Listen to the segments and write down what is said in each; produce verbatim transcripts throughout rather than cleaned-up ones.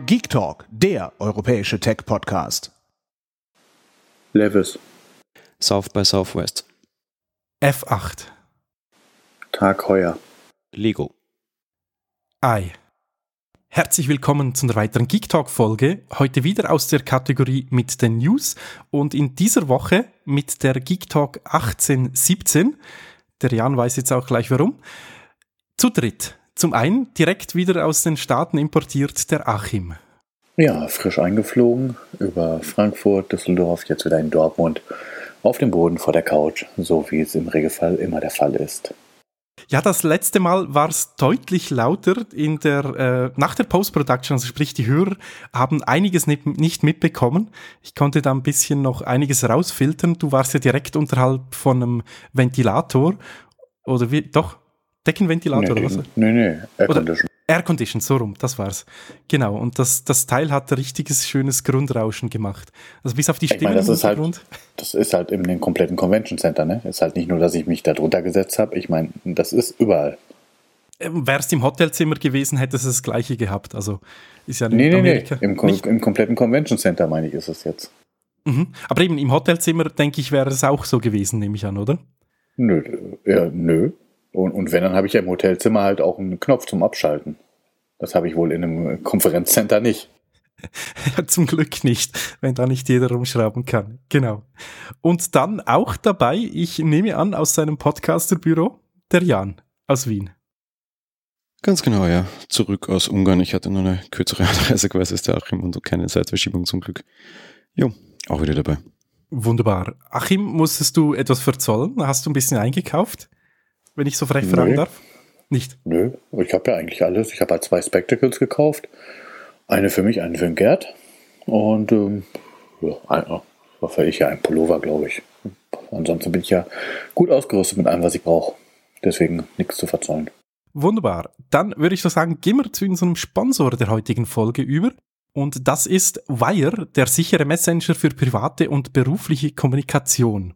Geek Talk, der europäische Tech-Podcast. Levis. South by Southwest. F acht. Tag Heuer. Lego. Ei. Herzlich willkommen zu einer weiteren Geek Talk Folge. Heute wieder aus der Kategorie mit den News und in dieser Woche mit der Geek Talk achtzehn siebzehn. Der Jan weiß jetzt auch gleich warum. Zu dritt. Zum einen direkt wieder aus den Staaten importiert der Achim. Ja, frisch eingeflogen über Frankfurt, Düsseldorf, jetzt wieder in Dortmund, auf dem Boden vor der Couch, so wie es im Regelfall immer der Fall ist. Ja, das letzte Mal war es deutlich lauter in der, äh, nach der Post-Production, also sprich die Hörer haben einiges nicht, nicht mitbekommen. Ich konnte da ein bisschen noch einiges rausfiltern. Du warst ja direkt unterhalb von einem Ventilator oder wie, doch? Deckenventilator nee, oder was? Nee, nee, Aircondition. Aircondition, so rum, das war's. Genau, und das, das Teil hat ein richtiges, schönes Grundrauschen gemacht. Also bis auf die Stimmen ich meine, das im ist halt, Hintergrund. das ist halt in dem kompletten Convention Center, ne? Ist halt nicht nur, dass ich mich da drunter gesetzt habe. Ich meine, das ist überall. Ähm, wärst im Hotelzimmer gewesen, hättest du das Gleiche gehabt. Also ist ja Nee, nee, Amerika nee. Im, Im kompletten Convention Center, meine ich, ist es jetzt. Mhm. Aber eben im Hotelzimmer, denke ich, wäre es auch so gewesen, nehme ich an, oder? Nö, ja, nö. Und, und wenn, dann habe ich ja im Hotelzimmer halt auch einen Knopf zum Abschalten. Das habe ich wohl in einem Konferenzcenter nicht. Ja, zum Glück nicht, wenn da nicht jeder rumschrauben kann. Genau. Und dann auch dabei, ich nehme an, aus seinem Podcasterbüro, der Jan aus Wien. Ganz genau, ja. Zurück aus Ungarn. Ich hatte nur eine kürzere Anreise quasi als der Achim und keine Zeitverschiebung zum Glück. Jo, auch wieder dabei. Wunderbar. Achim, musstest du etwas verzollen? Hast du ein bisschen eingekauft? Wenn ich so frech fragen Nö. darf? Nicht? Nö, ich habe ja eigentlich alles. Ich habe halt zwei Spectacles gekauft. Eine für mich, eine für den Gerd. Und ähm, ja, ein, was für ich ja ein Pullover, glaube ich. Ansonsten bin ich ja gut ausgerüstet mit allem, was ich brauche. Deswegen nichts zu verzollen. Wunderbar. Dann würde ich so sagen, gehen wir zu unserem Sponsor der heutigen Folge über. Und das ist Wire, der sichere Messenger für private und berufliche Kommunikation.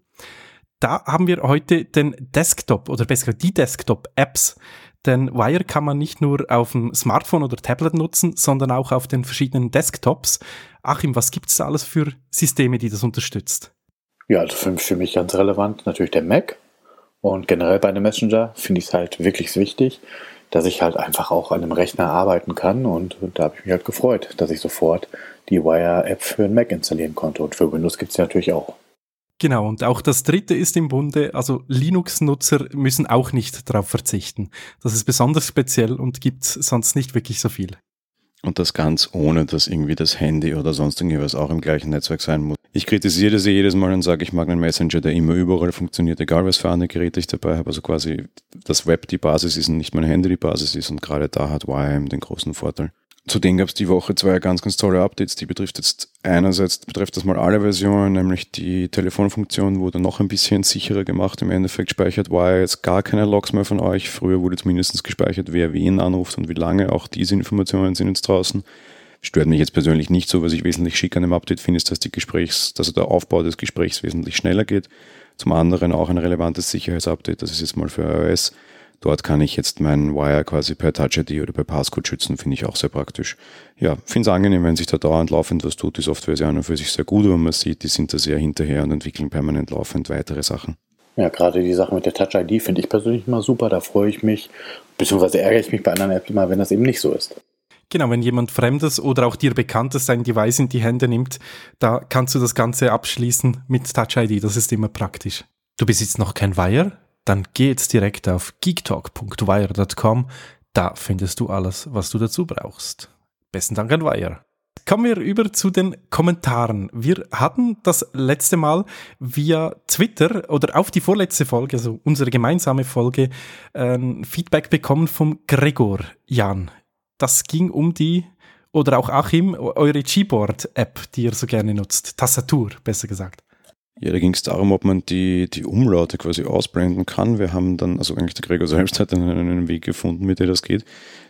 Da haben wir heute den Desktop oder besser die Desktop-Apps, denn Wire kann man nicht nur auf dem Smartphone oder Tablet nutzen, sondern auch auf den verschiedenen Desktops. Achim, was gibt es da alles für Systeme, die das unterstützt? Ja, also für, für mich ganz relevant natürlich der Mac und generell bei einem Messenger finde ich es halt wirklich wichtig, dass ich halt einfach auch an einem Rechner arbeiten kann und, und da habe ich mich halt gefreut, dass ich sofort die Wire-App für den Mac installieren konnte und für Windows gibt es ja natürlich auch. Genau, und auch das dritte ist im Bunde, also Linux-Nutzer müssen auch nicht darauf verzichten. Das ist besonders speziell und gibt sonst nicht wirklich so viel. Und das ganz ohne, dass irgendwie das Handy oder sonst irgendwas auch im gleichen Netzwerk sein muss. Ich kritisiere das ja jedes Mal und sage, ich mag einen Messenger, der immer überall funktioniert, egal was für andere Geräte ich dabei habe. Also quasi das Web die Basis ist und nicht mein Handy die Basis ist und gerade da hat Wire den großen Vorteil. Zudem gab es die Woche zwei ganz, ganz tolle Updates, die betrifft jetzt einerseits, betrifft das mal alle Versionen, nämlich die Telefonfunktion wurde noch ein bisschen sicherer gemacht, im Endeffekt speichert Wire jetzt gar keine Logs mehr von euch, früher wurde zumindest gespeichert, wer wen anruft und wie lange, auch diese Informationen sind jetzt draußen. Stört mich jetzt persönlich nicht so, was ich wesentlich schick an dem Update finde, ist, dass die Gesprächs, dass der Aufbau des Gesprächs wesentlich schneller geht. Zum anderen auch ein relevantes Sicherheitsupdate, das ist jetzt mal für iOS. Dort kann ich jetzt meinen Wire quasi per Touch I D oder per Passcode schützen, finde ich auch sehr praktisch. Ja, finde es angenehm, wenn sich da dauernd laufend was tut. Die Software ist ja an und für sich sehr gut, aber man sieht, die sind da sehr hinterher und entwickeln permanent laufend weitere Sachen. Ja, gerade die Sache mit der Touch I D finde ich persönlich immer super, da freue ich mich, beziehungsweise ärgere ich mich bei anderen Apps immer, wenn das eben nicht so ist. Genau, wenn jemand Fremdes oder auch dir Bekanntes sein Device in die Hände nimmt, da kannst du das Ganze abschließen mit Touch I D, das ist immer praktisch. Du besitzt noch kein Wire? Dann geh jetzt direkt auf geektalk punkt wire punkt com, da findest du alles, was du dazu brauchst. Besten Dank an Wire. Kommen wir über zu den Kommentaren. Wir hatten das letzte Mal via Twitter oder auf die vorletzte Folge, also unsere gemeinsame Folge, ein Feedback bekommen vom Gregor Jan. Das ging um die, oder auch Achim, eure Gboard-App, die ihr so gerne nutzt. Tastatur, besser gesagt. Ja, da ging es darum, ob man die, die Umlaute quasi ausblenden kann. Wir haben dann, also eigentlich der Gregor selbst hat einen, einen Weg gefunden, mit dem das geht.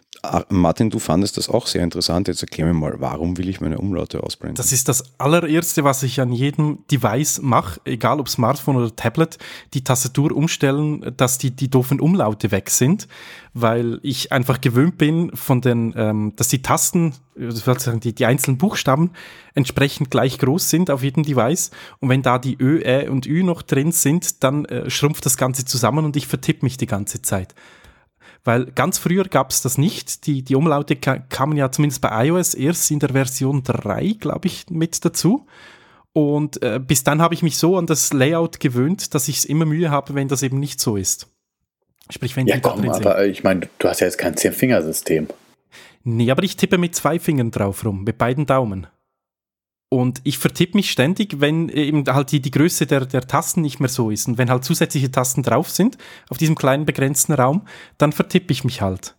Ah, Martin, du fandest das auch sehr interessant. Jetzt erklär mir mal, warum will ich meine Umlaute ausblenden? Das ist das allererste, was ich an jedem Device mache, egal ob Smartphone oder Tablet, die Tastatur umstellen, dass die, die doofen Umlaute weg sind, weil ich einfach gewöhnt bin, von den, ähm, dass die Tasten, sozusagen die, die einzelnen Buchstaben entsprechend gleich groß sind auf jedem Device. Und wenn da die Ö, Ä und Ü noch drin sind, dann äh, schrumpft das Ganze zusammen und ich vertippe mich die ganze Zeit. Weil ganz früher gab es das nicht. Die, die Umlaute ka- kamen ja zumindest bei iOS erst in der Version drei, glaube ich, mit dazu. Und äh, bis dann habe ich mich so an das Layout gewöhnt, dass ich es immer Mühe habe, wenn das eben nicht so ist. Sprich, wenn Ja, die da komm, drin sind. aber ich meine, du hast ja jetzt kein Zehn-Fingersystem. Nee, aber ich tippe mit zwei Fingern drauf rum, mit beiden Daumen. Und ich vertippe mich ständig, wenn eben halt die, die Größe der, der Tasten nicht mehr so ist. Und wenn halt zusätzliche Tasten drauf sind, auf diesem kleinen begrenzten Raum, dann vertippe ich mich halt.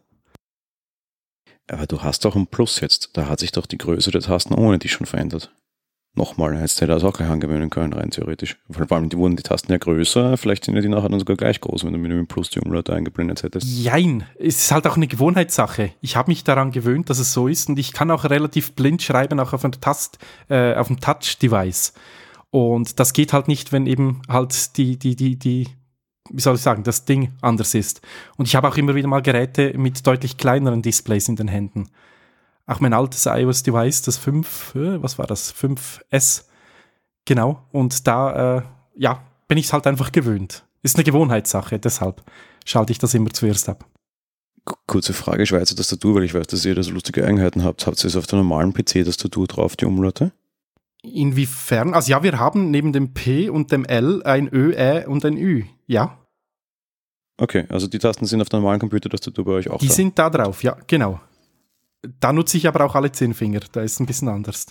Aber du hast doch ein Plus jetzt. Da hat sich doch die Größe der Tasten ohne die schon verändert. Nochmal, hättest du dir das auch gleich angewöhnen können, rein theoretisch. Vor allem die wurden die Tasten ja größer, vielleicht sind ja die nachher dann sogar gleich groß, wenn du mit dem Plus die Umlaute eingeblendet hättest. Jein, es ist halt auch eine Gewohnheitssache. Ich habe mich daran gewöhnt, dass es so ist und ich kann auch relativ blind schreiben, auch auf einem Tast, äh, auf einem Touch-Device. Und das geht halt nicht, wenn eben halt die, die, die, die, wie soll ich sagen, das Ding anders ist. Und ich habe auch immer wieder mal Geräte mit deutlich kleineren Displays in den Händen. Auch mein altes iOS-Device, das fünf, äh, was war das? fünf S. Genau. Und da, äh, ja, bin ich es halt einfach gewöhnt. Ist eine Gewohnheitssache, deshalb schalte ich das immer zuerst ab. Kurze Frage, Schweizer Tastatur, weil ich weiß, dass ihr da so lustige Eigenheiten habt. Habt ihr es auf der normalen P C-Tastatur drauf, die Umlaute? Inwiefern? Also ja, wir haben neben dem P und dem L ein Ö, Ä und ein Ü, ja. Okay, also die Tasten sind auf der normalen Computertastatur bei euch auch Die da? sind da drauf, ja, genau. Da nutze ich aber auch alle zehn Finger, da ist es ein bisschen anders.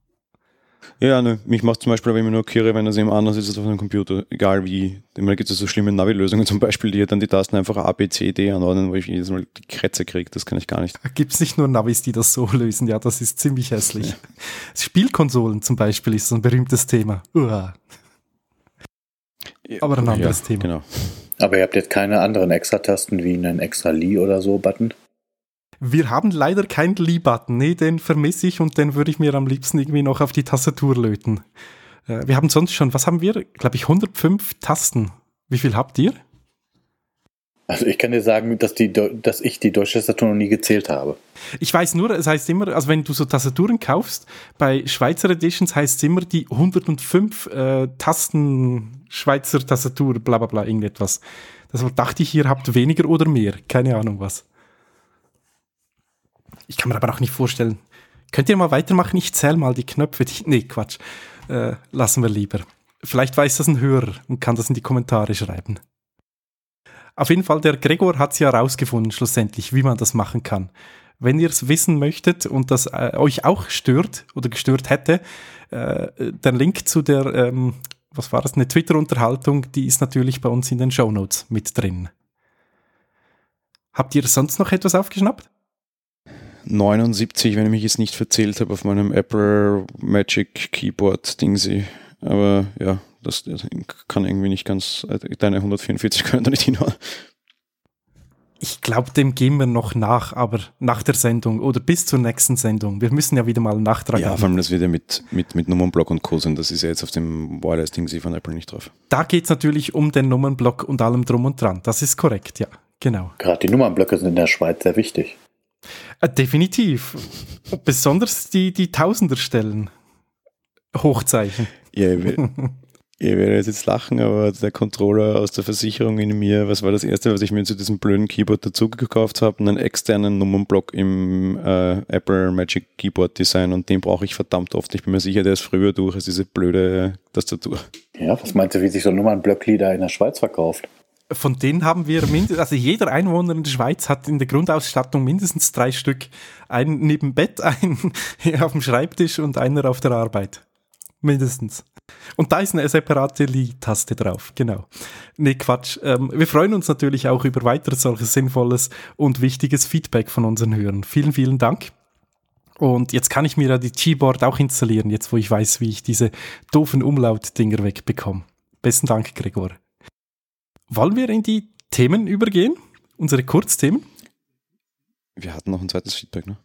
Ja, ne, mich macht zum Beispiel, wenn ich mir nur kirre, wenn das eben anders ist als auf einem Computer, egal wie. Immer gibt es so schlimme Navi-Lösungen zum Beispiel, die dann die Tasten einfach A, B, C, D anordnen, wo ich jedes Mal die Krätze kriege, das kann ich gar nicht. Da gibt es nicht nur Navis, die das so lösen, ja, das ist ziemlich hässlich. Ja. Spielkonsolen zum Beispiel ist so ein berühmtes Thema. Uah. Aber ein anderes ja, Thema. Genau. Aber ihr habt jetzt keine anderen Extra-Tasten wie einen Extra-Li oder so Button? Wir haben leider keinen Lee-Button. Nee, den vermisse ich und den würde ich mir am liebsten irgendwie noch auf die Tastatur löten. Äh, wir haben sonst schon, was haben wir? Glaube ich hundertfünf Tasten. Wie viel habt ihr? Also ich kann dir sagen, dass, die, dass ich die deutsche Tastatur noch nie gezählt habe. Ich weiß nur, es heißt immer, also wenn du so Tastaturen kaufst, bei Schweizer Editions heißt es immer die hundertfünf äh, Tasten Schweizer Tastatur, bla bla bla, irgendetwas. Deshalb dachte ich, ihr habt weniger oder mehr. Keine Ahnung was. Ich kann mir aber auch nicht vorstellen. Könnt ihr mal weitermachen? Ich zähle mal die Knöpfe. Die, nee, Quatsch. Äh, lassen wir lieber. Vielleicht weiß das ein Hörer und kann das in die Kommentare schreiben. Auf jeden Fall, der Gregor hat es ja herausgefunden, schlussendlich, wie man das machen kann. Wenn ihr es wissen möchtet und das äh, euch auch stört oder gestört hätte, äh, der Link zu der, ähm, was war das, eine Twitter-Unterhaltung, die ist natürlich bei uns in den Shownotes mit drin. Habt ihr sonst noch etwas aufgeschnappt? neunundsiebzig, wenn ich mich jetzt nicht verzählt habe, auf meinem Apple Magic Keyboard Dingsy. Aber ja, das, das kann irgendwie nicht ganz, deine hundertvierundvierzig können da nicht hinhauen. Ich glaube, dem gehen wir noch nach, aber nach der Sendung oder bis zur nächsten Sendung. Wir müssen ja wieder mal einen Nachtrag ja, haben. Ja, vor allem das wird ja mit, mit, mit Nummernblock und Co. sind. Das ist ja jetzt auf dem Wireless Dingsy von Apple nicht drauf. Da geht es natürlich um den Nummernblock und allem drum und dran. Das ist korrekt, ja, genau. Gerade die Nummernblöcke sind in der Schweiz sehr wichtig. Äh, definitiv. Besonders die, die Tausenderstellen. Hochzeichen. Ja, ihr, ihr werdet jetzt lachen, aber der Controller aus der Versicherung in mir, was war das erste, was ich mir zu diesem blöden Keyboard dazu gekauft habe? Einen externen Nummernblock im äh, Apple Magic Keyboard Design und den brauche ich verdammt oft. Ich bin mir sicher, der ist früher durch als diese blöde Tastatur. Ja, was meinst du, wie sich so ein Nummernblöckli da in der Schweiz verkauft? Von denen haben wir mindestens, also jeder Einwohner in der Schweiz hat in der Grundausstattung mindestens drei Stück. Einen neben Bett, einen auf dem Schreibtisch und einer auf der Arbeit. Mindestens. Und da ist eine separate Li-Taste drauf, genau. Nee, Quatsch. Ähm, wir freuen uns natürlich auch über weiteres solches sinnvolles und wichtiges Feedback von unseren Hörern. Vielen, vielen Dank. Und jetzt kann ich mir ja die Gboard auch installieren, jetzt wo ich weiß, wie ich diese doofen Umlaut-Dinger wegbekomme. Besten Dank, Gregor. Wollen wir in die Themen übergehen? Unsere Kurzthemen? Wir hatten noch ein zweites Feedback, ne?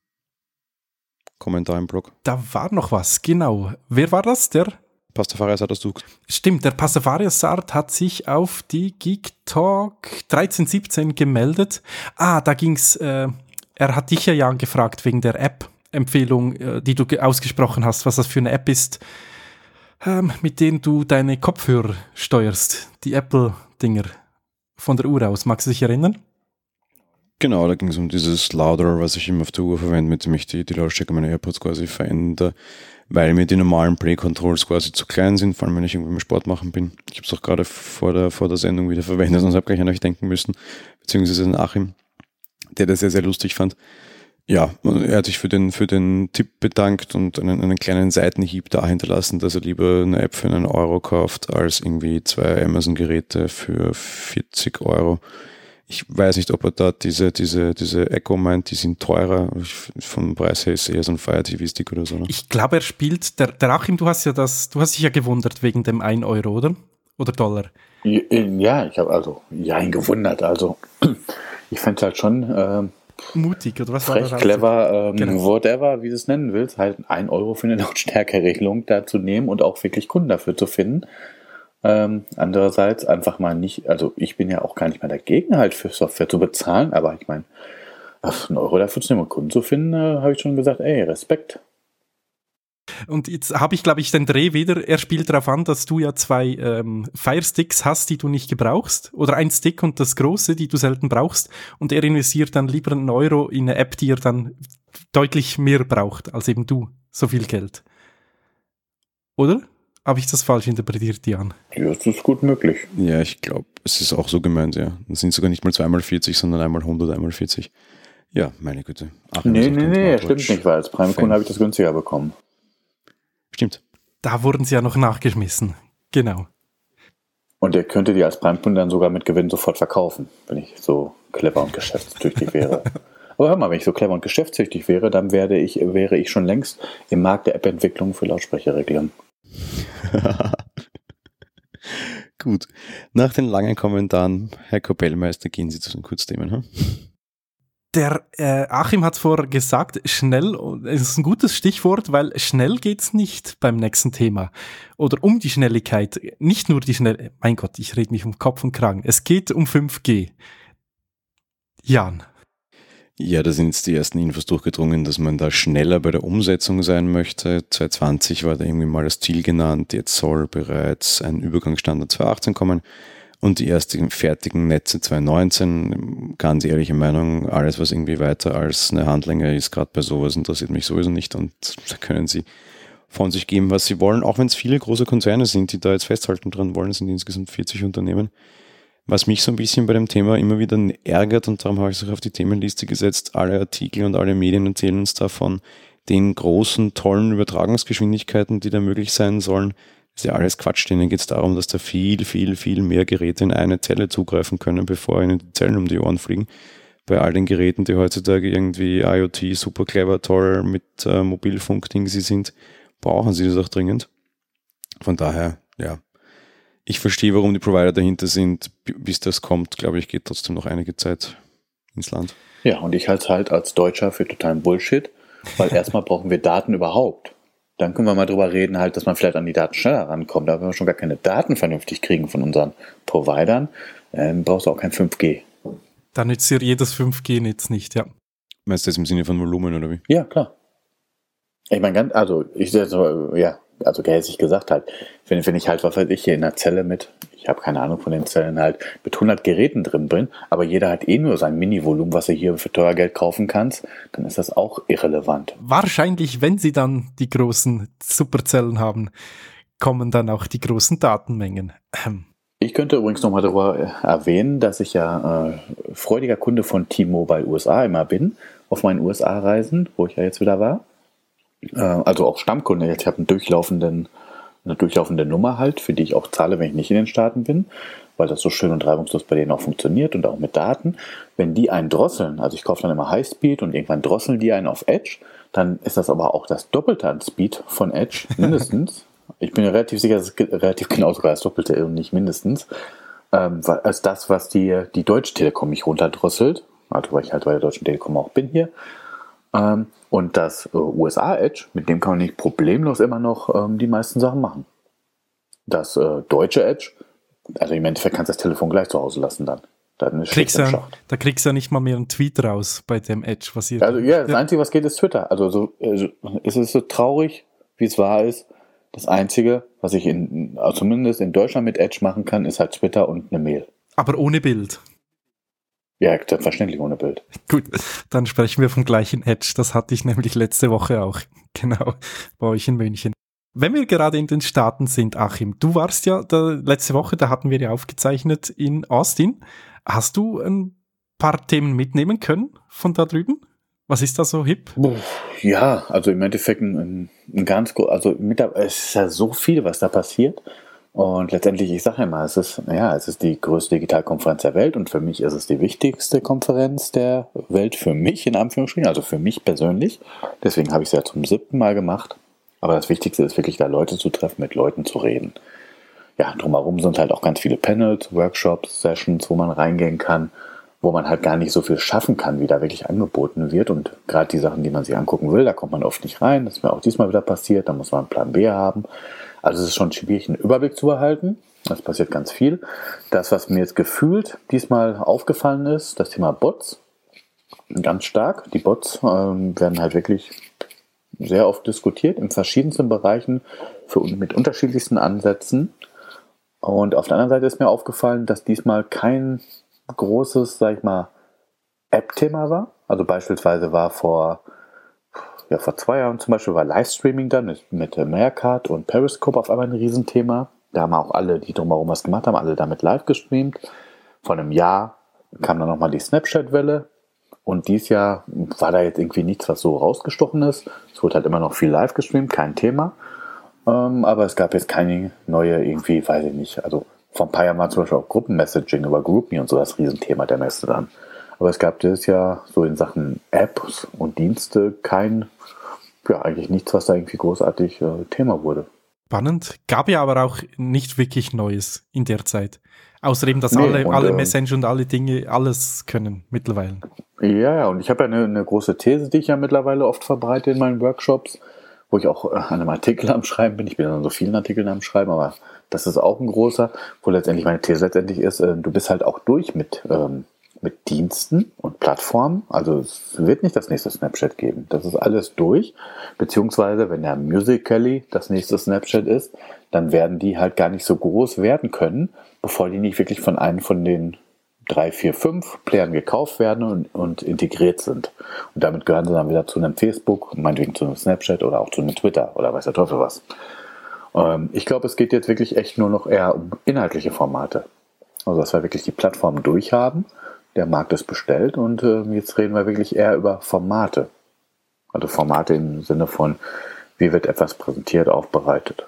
Kommentar im Blog. Da war noch was, genau. Wer war das? Der? Pastafarias hat das du. Stimmt, der Pastafarias Sart hat sich auf die Geek Talk dreizehn siebzehn gemeldet. Ah, da ging's, äh, er hat dich ja, Jan, gefragt wegen der App-Empfehlung, äh, die du ge- ausgesprochen hast, was das für eine App ist, ähm, mit denen du deine Kopfhörer steuerst. Die Apple-Dinger von der Uhr aus. Magst du dich erinnern? Genau, da ging es um dieses Louder, was ich immer auf der Uhr verwende, mit dem ich die, die Lautstärke meiner AirPods quasi verändere, weil mir die normalen Play-Controls quasi zu klein sind, vor allem wenn ich irgendwie im Sport machen bin. Ich habe es auch gerade vor der, vor der Sendung wieder verwendet, sonst habe ich gleich an euch denken müssen, beziehungsweise den Achim, der das sehr, sehr lustig fand. Ja, er hat sich für den, für den Tipp bedankt und einen, einen kleinen Seitenhieb da hinterlassen, dass er lieber eine App für einen Euro kauft, als irgendwie zwei Amazon-Geräte für vierzig Euro. Ich weiß nicht, ob er da diese, diese, diese Echo meint, die sind teurer. Ich, vom Preis her ist eher so ein Fire T V-Stick oder so. Ne? Ich glaube, er spielt, der, der Achim, du hast ja das, du hast dich ja gewundert wegen dem ein Euro, oder? Oder Dollar? Ja, ich habe also, ja, ihn gewundert. Also, ich fände es halt schon ähm, mutig, oder was frech, war das? clever, ähm, Genau. whatever, wie du es nennen willst, halt ein Euro für eine Lautstärkeregelung da zu nehmen und auch wirklich Kunden dafür zu finden. Ähm, andererseits einfach mal nicht, also ich bin ja auch gar nicht mehr dagegen, halt für Software zu bezahlen, aber ich meine, einen Euro dafür zu nehmen und Kunden zu finden, äh, habe ich schon gesagt, ey, Respekt. Und jetzt habe ich, glaube ich, den Dreh wieder. Er spielt darauf an, dass du ja zwei ähm, Fire-Sticks hast, die du nicht gebrauchst. Oder ein Stick und das große, die du selten brauchst. Und er investiert dann lieber einen Euro in eine App, die er dann deutlich mehr braucht, als eben du. So viel Geld. Oder? Habe ich das falsch interpretiert, Jan? Ja, das ist gut möglich. Ja, ich glaube, es ist auch so gemeint, ja. Das sind sogar nicht mal zwei mal vierzig, sondern einmal hundert, einmal vierzig. Ja, meine Güte. Achim Nee, ist auch nee, kein nee, Smartwatch stimmt nicht, weil als Prime-Kunde Fan. habe ich das günstiger bekommen. Stimmt. Da wurden sie ja noch nachgeschmissen. Genau. Und der könnte die als Prime-Kunde dann sogar mit Gewinn sofort verkaufen, wenn ich so clever und geschäftstüchtig wäre. Aber hör mal, wenn ich so clever und geschäftstüchtig wäre, dann werde ich, wäre ich schon längst im Markt der App-Entwicklung für Lautsprecherregeln. Gut. Nach den langen Kommentaren, Herr Kapellmeister, gehen Sie zu den Kurzthemen. Hm? Der äh, Achim hat vorher gesagt, schnell, es ist ein gutes Stichwort, weil schnell geht's nicht beim nächsten Thema. Oder um die Schnelligkeit. Nicht nur die Schnell... Mein Gott, ich rede mich um Kopf und Kragen. Es geht um fünf G. Jan. Ja, da sind jetzt die ersten Infos durchgedrungen, dass man da schneller bei der Umsetzung sein möchte. zwanzig zwanzig war da irgendwie mal das Ziel genannt. Jetzt soll bereits ein Übergangsstandard zwanzig achtzehn kommen. Und die ersten fertigen Netze zwanzig neunzehn, ganz ehrliche Meinung, alles was irgendwie weiter als eine Handlänge ist, gerade bei sowas, interessiert mich sowieso nicht und da können sie von sich geben, was sie wollen, auch wenn es viele große Konzerne sind, die da jetzt festhalten dran wollen, es sind insgesamt vierzig Unternehmen. Was mich so ein bisschen bei dem Thema immer wieder ärgert und darum habe ich es auch auf die Themenliste gesetzt, alle Artikel und alle Medien erzählen uns davon den großen, tollen Übertragungsgeschwindigkeiten, die da möglich sein sollen. Das ist ja alles Quatsch, denen geht es darum, dass da viel, viel, viel mehr Geräte in eine Zelle zugreifen können, bevor ihnen die Zellen um die Ohren fliegen. Bei all den Geräten, die heutzutage irgendwie IoT, super clever, toll mit äh, Mobilfunk-Ding sie sind, brauchen sie das auch dringend. Von daher, ja, ich verstehe, warum die Provider dahinter sind. Bis das kommt, glaube ich, geht trotzdem noch einige Zeit ins Land. Ja, und ich halte es halt als Deutscher für totalen Bullshit, weil erstmal brauchen wir Daten überhaupt. Dann können wir mal drüber reden, halt, dass man vielleicht an die Daten schneller rankommt. Aber wenn wir schon gar keine Daten vernünftig kriegen von unseren Providern, dann brauchst du auch kein fünf G. Da nützt dir jedes fünf G-Netz nicht, ja. Meinst du das im Sinne von Volumen oder wie? Ja, klar. Ich meine, ganz, also, ich, also, ja, also gehässig gesagt halt, wenn, wenn ich halt, was weiß ich, hier in einer Zelle mit, ich habe keine Ahnung von den Zellen halt, mit hundert Geräten drin bin, aber jeder hat eh nur sein Mini-Volumen, was du hier für teuer Geld kaufen kannst, dann ist das auch irrelevant. Wahrscheinlich, wenn sie dann die großen Superzellen haben, kommen dann auch die großen Datenmengen. Ich könnte übrigens nochmal darüber erwähnen, dass ich ja äh, freudiger Kunde von T-Mobile U S A immer bin, auf meinen U S A-Reisen, wo ich ja jetzt wieder war. Äh, also auch Stammkunde, jetzt habe einen durchlaufenden, eine durchlaufende Nummer halt, für die ich auch zahle, wenn ich nicht in den Staaten bin, weil das so schön und reibungslos bei denen auch funktioniert und auch mit Daten. Wenn die einen drosseln, also ich kaufe dann immer Highspeed und irgendwann drosseln die einen auf Edge, dann ist das aber auch das Doppelte an Speed von Edge, mindestens. Ich bin mir relativ sicher, dass es relativ genau sogar das Doppelte und nicht mindestens, ähm, als das, was die, die Deutsche Telekom mich runterdrosselt. also weil ich halt bei der Deutschen Telekom auch bin hier. Ähm, und das äh, U S A-Edge, mit dem kann man nicht problemlos immer noch ähm, die meisten Sachen machen. Das äh, deutsche Edge, also im Endeffekt kannst du das Telefon gleich zu Hause lassen dann. dann ist kriegst ja, Schacht. Da kriegst du ja nicht mal mehr einen Tweet raus bei dem Edge, was ihr... Also ja, das ja. Einzige, was geht, ist Twitter. Also so, also, es ist so traurig, wie es wahr ist. Das Einzige, was ich in, also zumindest in Deutschland mit Edge machen kann, ist halt Twitter und eine Mail. Aber ohne Bild. Ja, selbstverständlich ohne Bild. Gut, dann sprechen wir vom gleichen Edge. Das hatte ich nämlich letzte Woche auch. Genau, bei euch in München. Wenn wir gerade in den Staaten sind, Achim, du warst ja da, letzte Woche, da hatten wir ja aufgezeichnet in Austin. Hast du ein paar Themen mitnehmen können von da drüben? Was ist da so hip? Ja, also im Endeffekt ein, ein ganz, also mit, es ist ja so viel, was da passiert. Und letztendlich, ich sage ja mal, es ist, ja, es ist die größte Digitalkonferenz der Welt und für mich ist es die wichtigste Konferenz der Welt, für mich in Anführungsstrichen, also für mich persönlich. Deswegen habe ich es ja zum siebten Mal gemacht. Aber das Wichtigste ist wirklich, da Leute zu treffen, mit Leuten zu reden. Ja, drumherum sind halt auch ganz viele Panels, Workshops, Sessions, wo man reingehen kann, wo man halt gar nicht so viel schaffen kann, wie da wirklich angeboten wird. Und gerade die Sachen, die man sich angucken will, da kommt man oft nicht rein. Das ist mir auch diesmal wieder passiert. Da muss man einen Plan B haben. Also es ist schon schwierig, einen Überblick zu behalten. Das passiert ganz viel. Das, was mir jetzt gefühlt diesmal aufgefallen ist, das Thema Bots. Ganz stark. Die Bots ähm, werden halt wirklich sehr oft diskutiert in verschiedensten Bereichen für, mit unterschiedlichsten Ansätzen. Und auf der anderen Seite ist mir aufgefallen, dass diesmal kein großes, sag ich mal, App-Thema war. Also beispielsweise war vor, ja, vor zwei Jahren zum Beispiel war Livestreaming dann mit, mit Meerkat und Periscope auf einmal ein Riesenthema. Da haben auch alle, die drumherum was gemacht haben, alle damit live gestreamt. Vor einem Jahr kam dann nochmal die Snapchat-Welle. Und dieses Jahr war da jetzt irgendwie nichts, was so rausgestochen ist. Es wurde halt immer noch viel live gestreamt, kein Thema. Ähm, aber es gab jetzt keine neue irgendwie, weiß ich nicht, also vor ein paar Jahren war zum Beispiel auch Gruppenmessaging über GroupMe und so das Riesenthema der Messe dann. Aber es gab dieses Jahr so in Sachen Apps und Dienste kein, ja eigentlich nichts, was da irgendwie großartig äh, Thema wurde. Spannend. Gab ja aber auch nicht wirklich Neues in der Zeit. Außer eben, dass nee, alle, und, alle äh, Messenger und alle Dinge alles können mittlerweile. Ja, ja, und ich habe ja eine, eine große These, die ich ja mittlerweile oft verbreite in meinen Workshops, wo ich auch an einem Artikel am Schreiben bin. Ich bin an so vielen Artikeln am Schreiben, aber das ist auch ein großer, wo letztendlich meine These letztendlich ist, äh, du bist halt auch durch mit, ähm, mit Diensten und Plattformen. Also es wird nicht das nächste Snapchat geben. Das ist alles durch. Beziehungsweise, wenn der Musical.ly das nächste Snapchat ist, dann werden die halt gar nicht so groß werden können, bevor die nicht wirklich von einem von den drei, vier, fünf Playern gekauft werden und, und integriert sind. Und damit gehören sie dann wieder zu einem Facebook, meinetwegen zu einem Snapchat oder auch zu einem Twitter oder weiß der Teufel was. Ähm, ich glaube, es geht jetzt wirklich echt nur noch eher um inhaltliche Formate. Also, dass wir wirklich die Plattform durchhaben. Der Markt ist bestellt und äh, jetzt reden wir wirklich eher über Formate. Also Formate im Sinne von, wie wird etwas präsentiert, aufbereitet.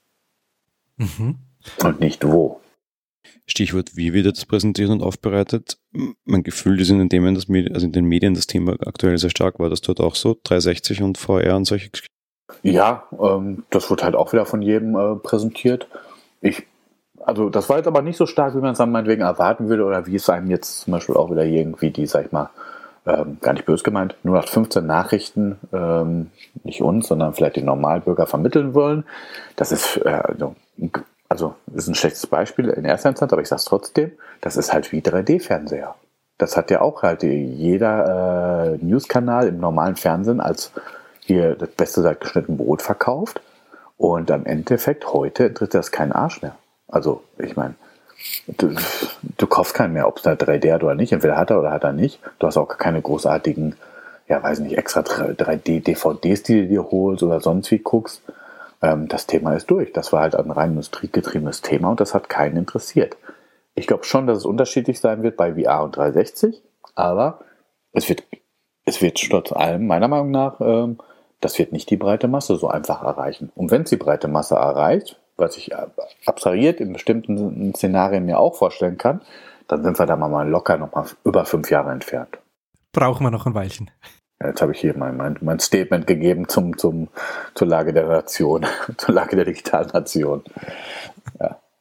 Mhm. Und nicht wo. Stichwort, wie wird das präsentiert und aufbereitet? Mein Gefühl ist in, dem, dass Medi- also in den Medien das Thema aktuell sehr stark war. Das dort auch so, dreihundertsechzig und V R und solche Geschichten. Ja, ähm, das wird halt auch wieder von jedem äh, präsentiert. Ich, also das war jetzt aber nicht so stark, wie man es dann meinetwegen erwarten würde oder wie es einem jetzt zum Beispiel auch wieder irgendwie die, sag ich mal, ähm, gar nicht böse gemeint, null acht fünfzehn Nachrichten, ähm, nicht uns, sondern vielleicht den Normalbürger vermitteln wollen. Das ist, äh, also, also ist ein schlechtes Beispiel in erster Instanz, aber ich sage es trotzdem, das ist halt wie drei D-Fernseher. Das hat ja auch halt jeder äh, News-Kanal im normalen Fernsehen als hier das Beste seit geschnitten Brot verkauft und am Endeffekt heute interessiert das keinen Arsch mehr. Also ich meine, du, du kaufst keinen mehr, ob es da drei D hat oder nicht, entweder hat er oder hat er nicht. Du hast auch keine großartigen, ja weiß nicht, extra drei D-D V Ds, die du dir holst oder sonst wie guckst. Ähm, das Thema ist durch. Das war halt ein rein industriegetriebenes Thema und das hat keinen interessiert. Ich glaube schon, dass es unterschiedlich sein wird bei V R und dreihundertsechzig, aber es wird, es wird trotz allem, meiner Meinung nach, ähm, das wird nicht die breite Masse so einfach erreichen. Und wenn es die breite Masse erreicht, was ich abstrahiert in bestimmten Szenarien mir auch vorstellen kann, dann sind wir da mal locker noch mal über fünf Jahre entfernt. Brauchen wir noch ein Weilchen. Ja, jetzt habe ich hier mein, mein, mein Statement gegeben zum, zum, zur Lage der Nation, zur Lage der digitalen Nation. Ja.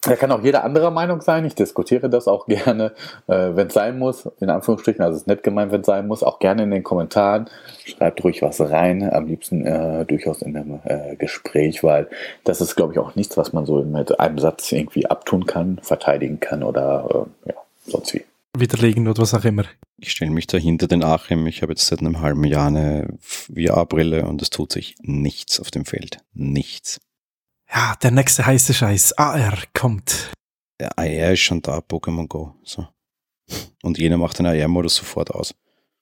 Da kann auch jeder anderer Meinung sein. Ich diskutiere das auch gerne, äh, wenn es sein muss, in Anführungsstrichen, also es ist nett gemeint, wenn es sein muss, auch gerne in den Kommentaren. Schreibt ruhig was rein, am liebsten äh, durchaus in einem äh, Gespräch, weil das ist, glaube ich, auch nichts, was man so mit einem Satz irgendwie abtun kann, verteidigen kann oder äh, ja, sonst wie. Widerlegen oder was auch immer. Ich stelle mich da hinter den Achim. Ich habe jetzt seit einem halben Jahr eine V R-Brille und es tut sich nichts auf dem Feld. Nichts. Ja, der nächste heiße Scheiß. A R kommt. Der A R ist schon da, Pokémon Go. So. Und jeder macht den A R-Modus sofort aus.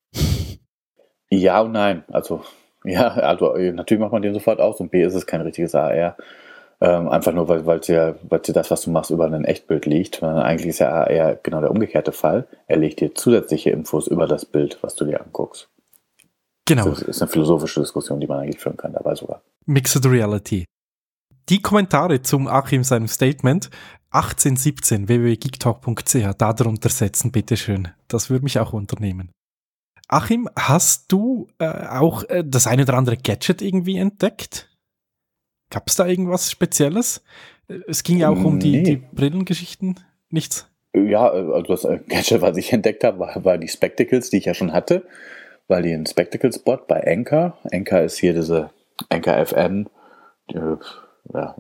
Ja und nein. Also, ja, also natürlich macht man den sofort aus und B ist es kein richtiges A R. Ähm, einfach nur, weil es ja, weil ja das, was du machst, über ein Echtbild liegt. Weil eigentlich ist ja A R genau der umgekehrte Fall. Er legt dir zusätzliche Infos über das Bild, was du dir anguckst. Genau. Das ist eine philosophische Diskussion, die man eigentlich führen kann, dabei sogar. Mixed Reality. Die Kommentare zum Achim seinem Statement achtzehn siebzehn w w w punkt geektalk punkt c h, da drunter setzen, bitteschön. Das würde mich auch unternehmen. Achim, hast du äh, auch äh, das eine oder andere Gadget irgendwie entdeckt? Gab es da irgendwas Spezielles? Es ging ja auch um die, Nee. die Brillengeschichten. Nichts? Ja, also das Gadget, was ich entdeckt habe, war, war die Spectacles, die ich ja schon hatte, weil die einen Spectacles-Bot bei Anchor. Anchor ist hier diese Anchor F M. Äh, ja,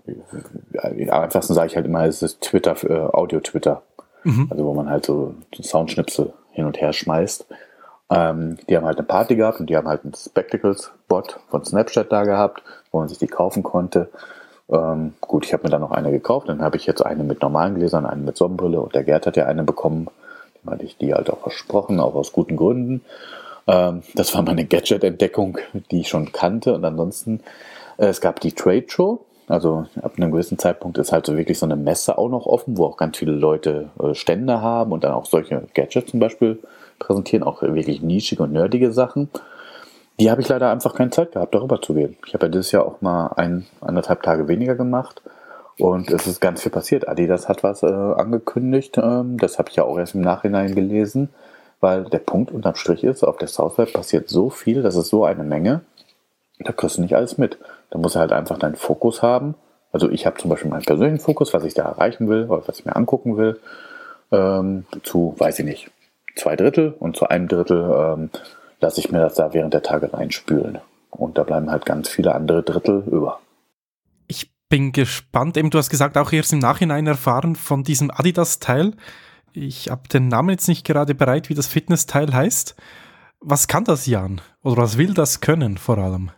am einfachsten sage ich halt immer, es ist Twitter, äh, Audio-Twitter. Mhm. Also wo man halt so Soundschnipsel hin und her schmeißt. Ähm, die haben halt eine Party gehabt und die haben halt einen Spectacles-Bot von Snapchat da gehabt, wo man sich die kaufen konnte. Ähm, gut, ich habe mir dann noch eine gekauft, dann habe ich jetzt eine mit normalen Gläsern, eine mit Sonnenbrille und der Gerd hat ja eine bekommen. Dem hatte ich die halt auch versprochen, auch aus guten Gründen. Ähm, das war meine Gadget-Entdeckung, die ich schon kannte. Und ansonsten, äh, es gab die Trade Show. Also ab einem gewissen Zeitpunkt ist halt so wirklich so eine Messe auch noch offen, wo auch ganz viele Leute äh, Stände haben und dann auch solche Gadgets zum Beispiel präsentieren, auch wirklich nischige und nerdige Sachen. Die habe ich leider einfach keine Zeit gehabt, darüber zu gehen. Ich habe ja dieses Jahr auch mal ein, anderthalb Tage weniger gemacht und es ist ganz viel passiert. Adidas hat was äh, angekündigt, ähm, das habe ich ja auch erst im Nachhinein gelesen, weil der Punkt unterm Strich ist, auf der Southweb passiert so viel, das ist so eine Menge, da kriegst du nicht alles mit. Da musst du halt einfach deinen Fokus haben. Also ich habe zum Beispiel meinen persönlichen Fokus, was ich da erreichen will oder was ich mir angucken will, ähm, zu, weiß ich nicht, zwei Drittel und zu einem Drittel ähm, lasse ich mir das da während der Tage reinspülen. Und da bleiben halt ganz viele andere Drittel über. Ich bin gespannt. Eben, du hast gesagt, auch erst im Nachhinein erfahren von diesem Adidas-Teil. Ich habe den Namen jetzt nicht gerade bereit, wie das Fitness-Teil heißt. Was kann das, Jan? Oder was will das können vor allem?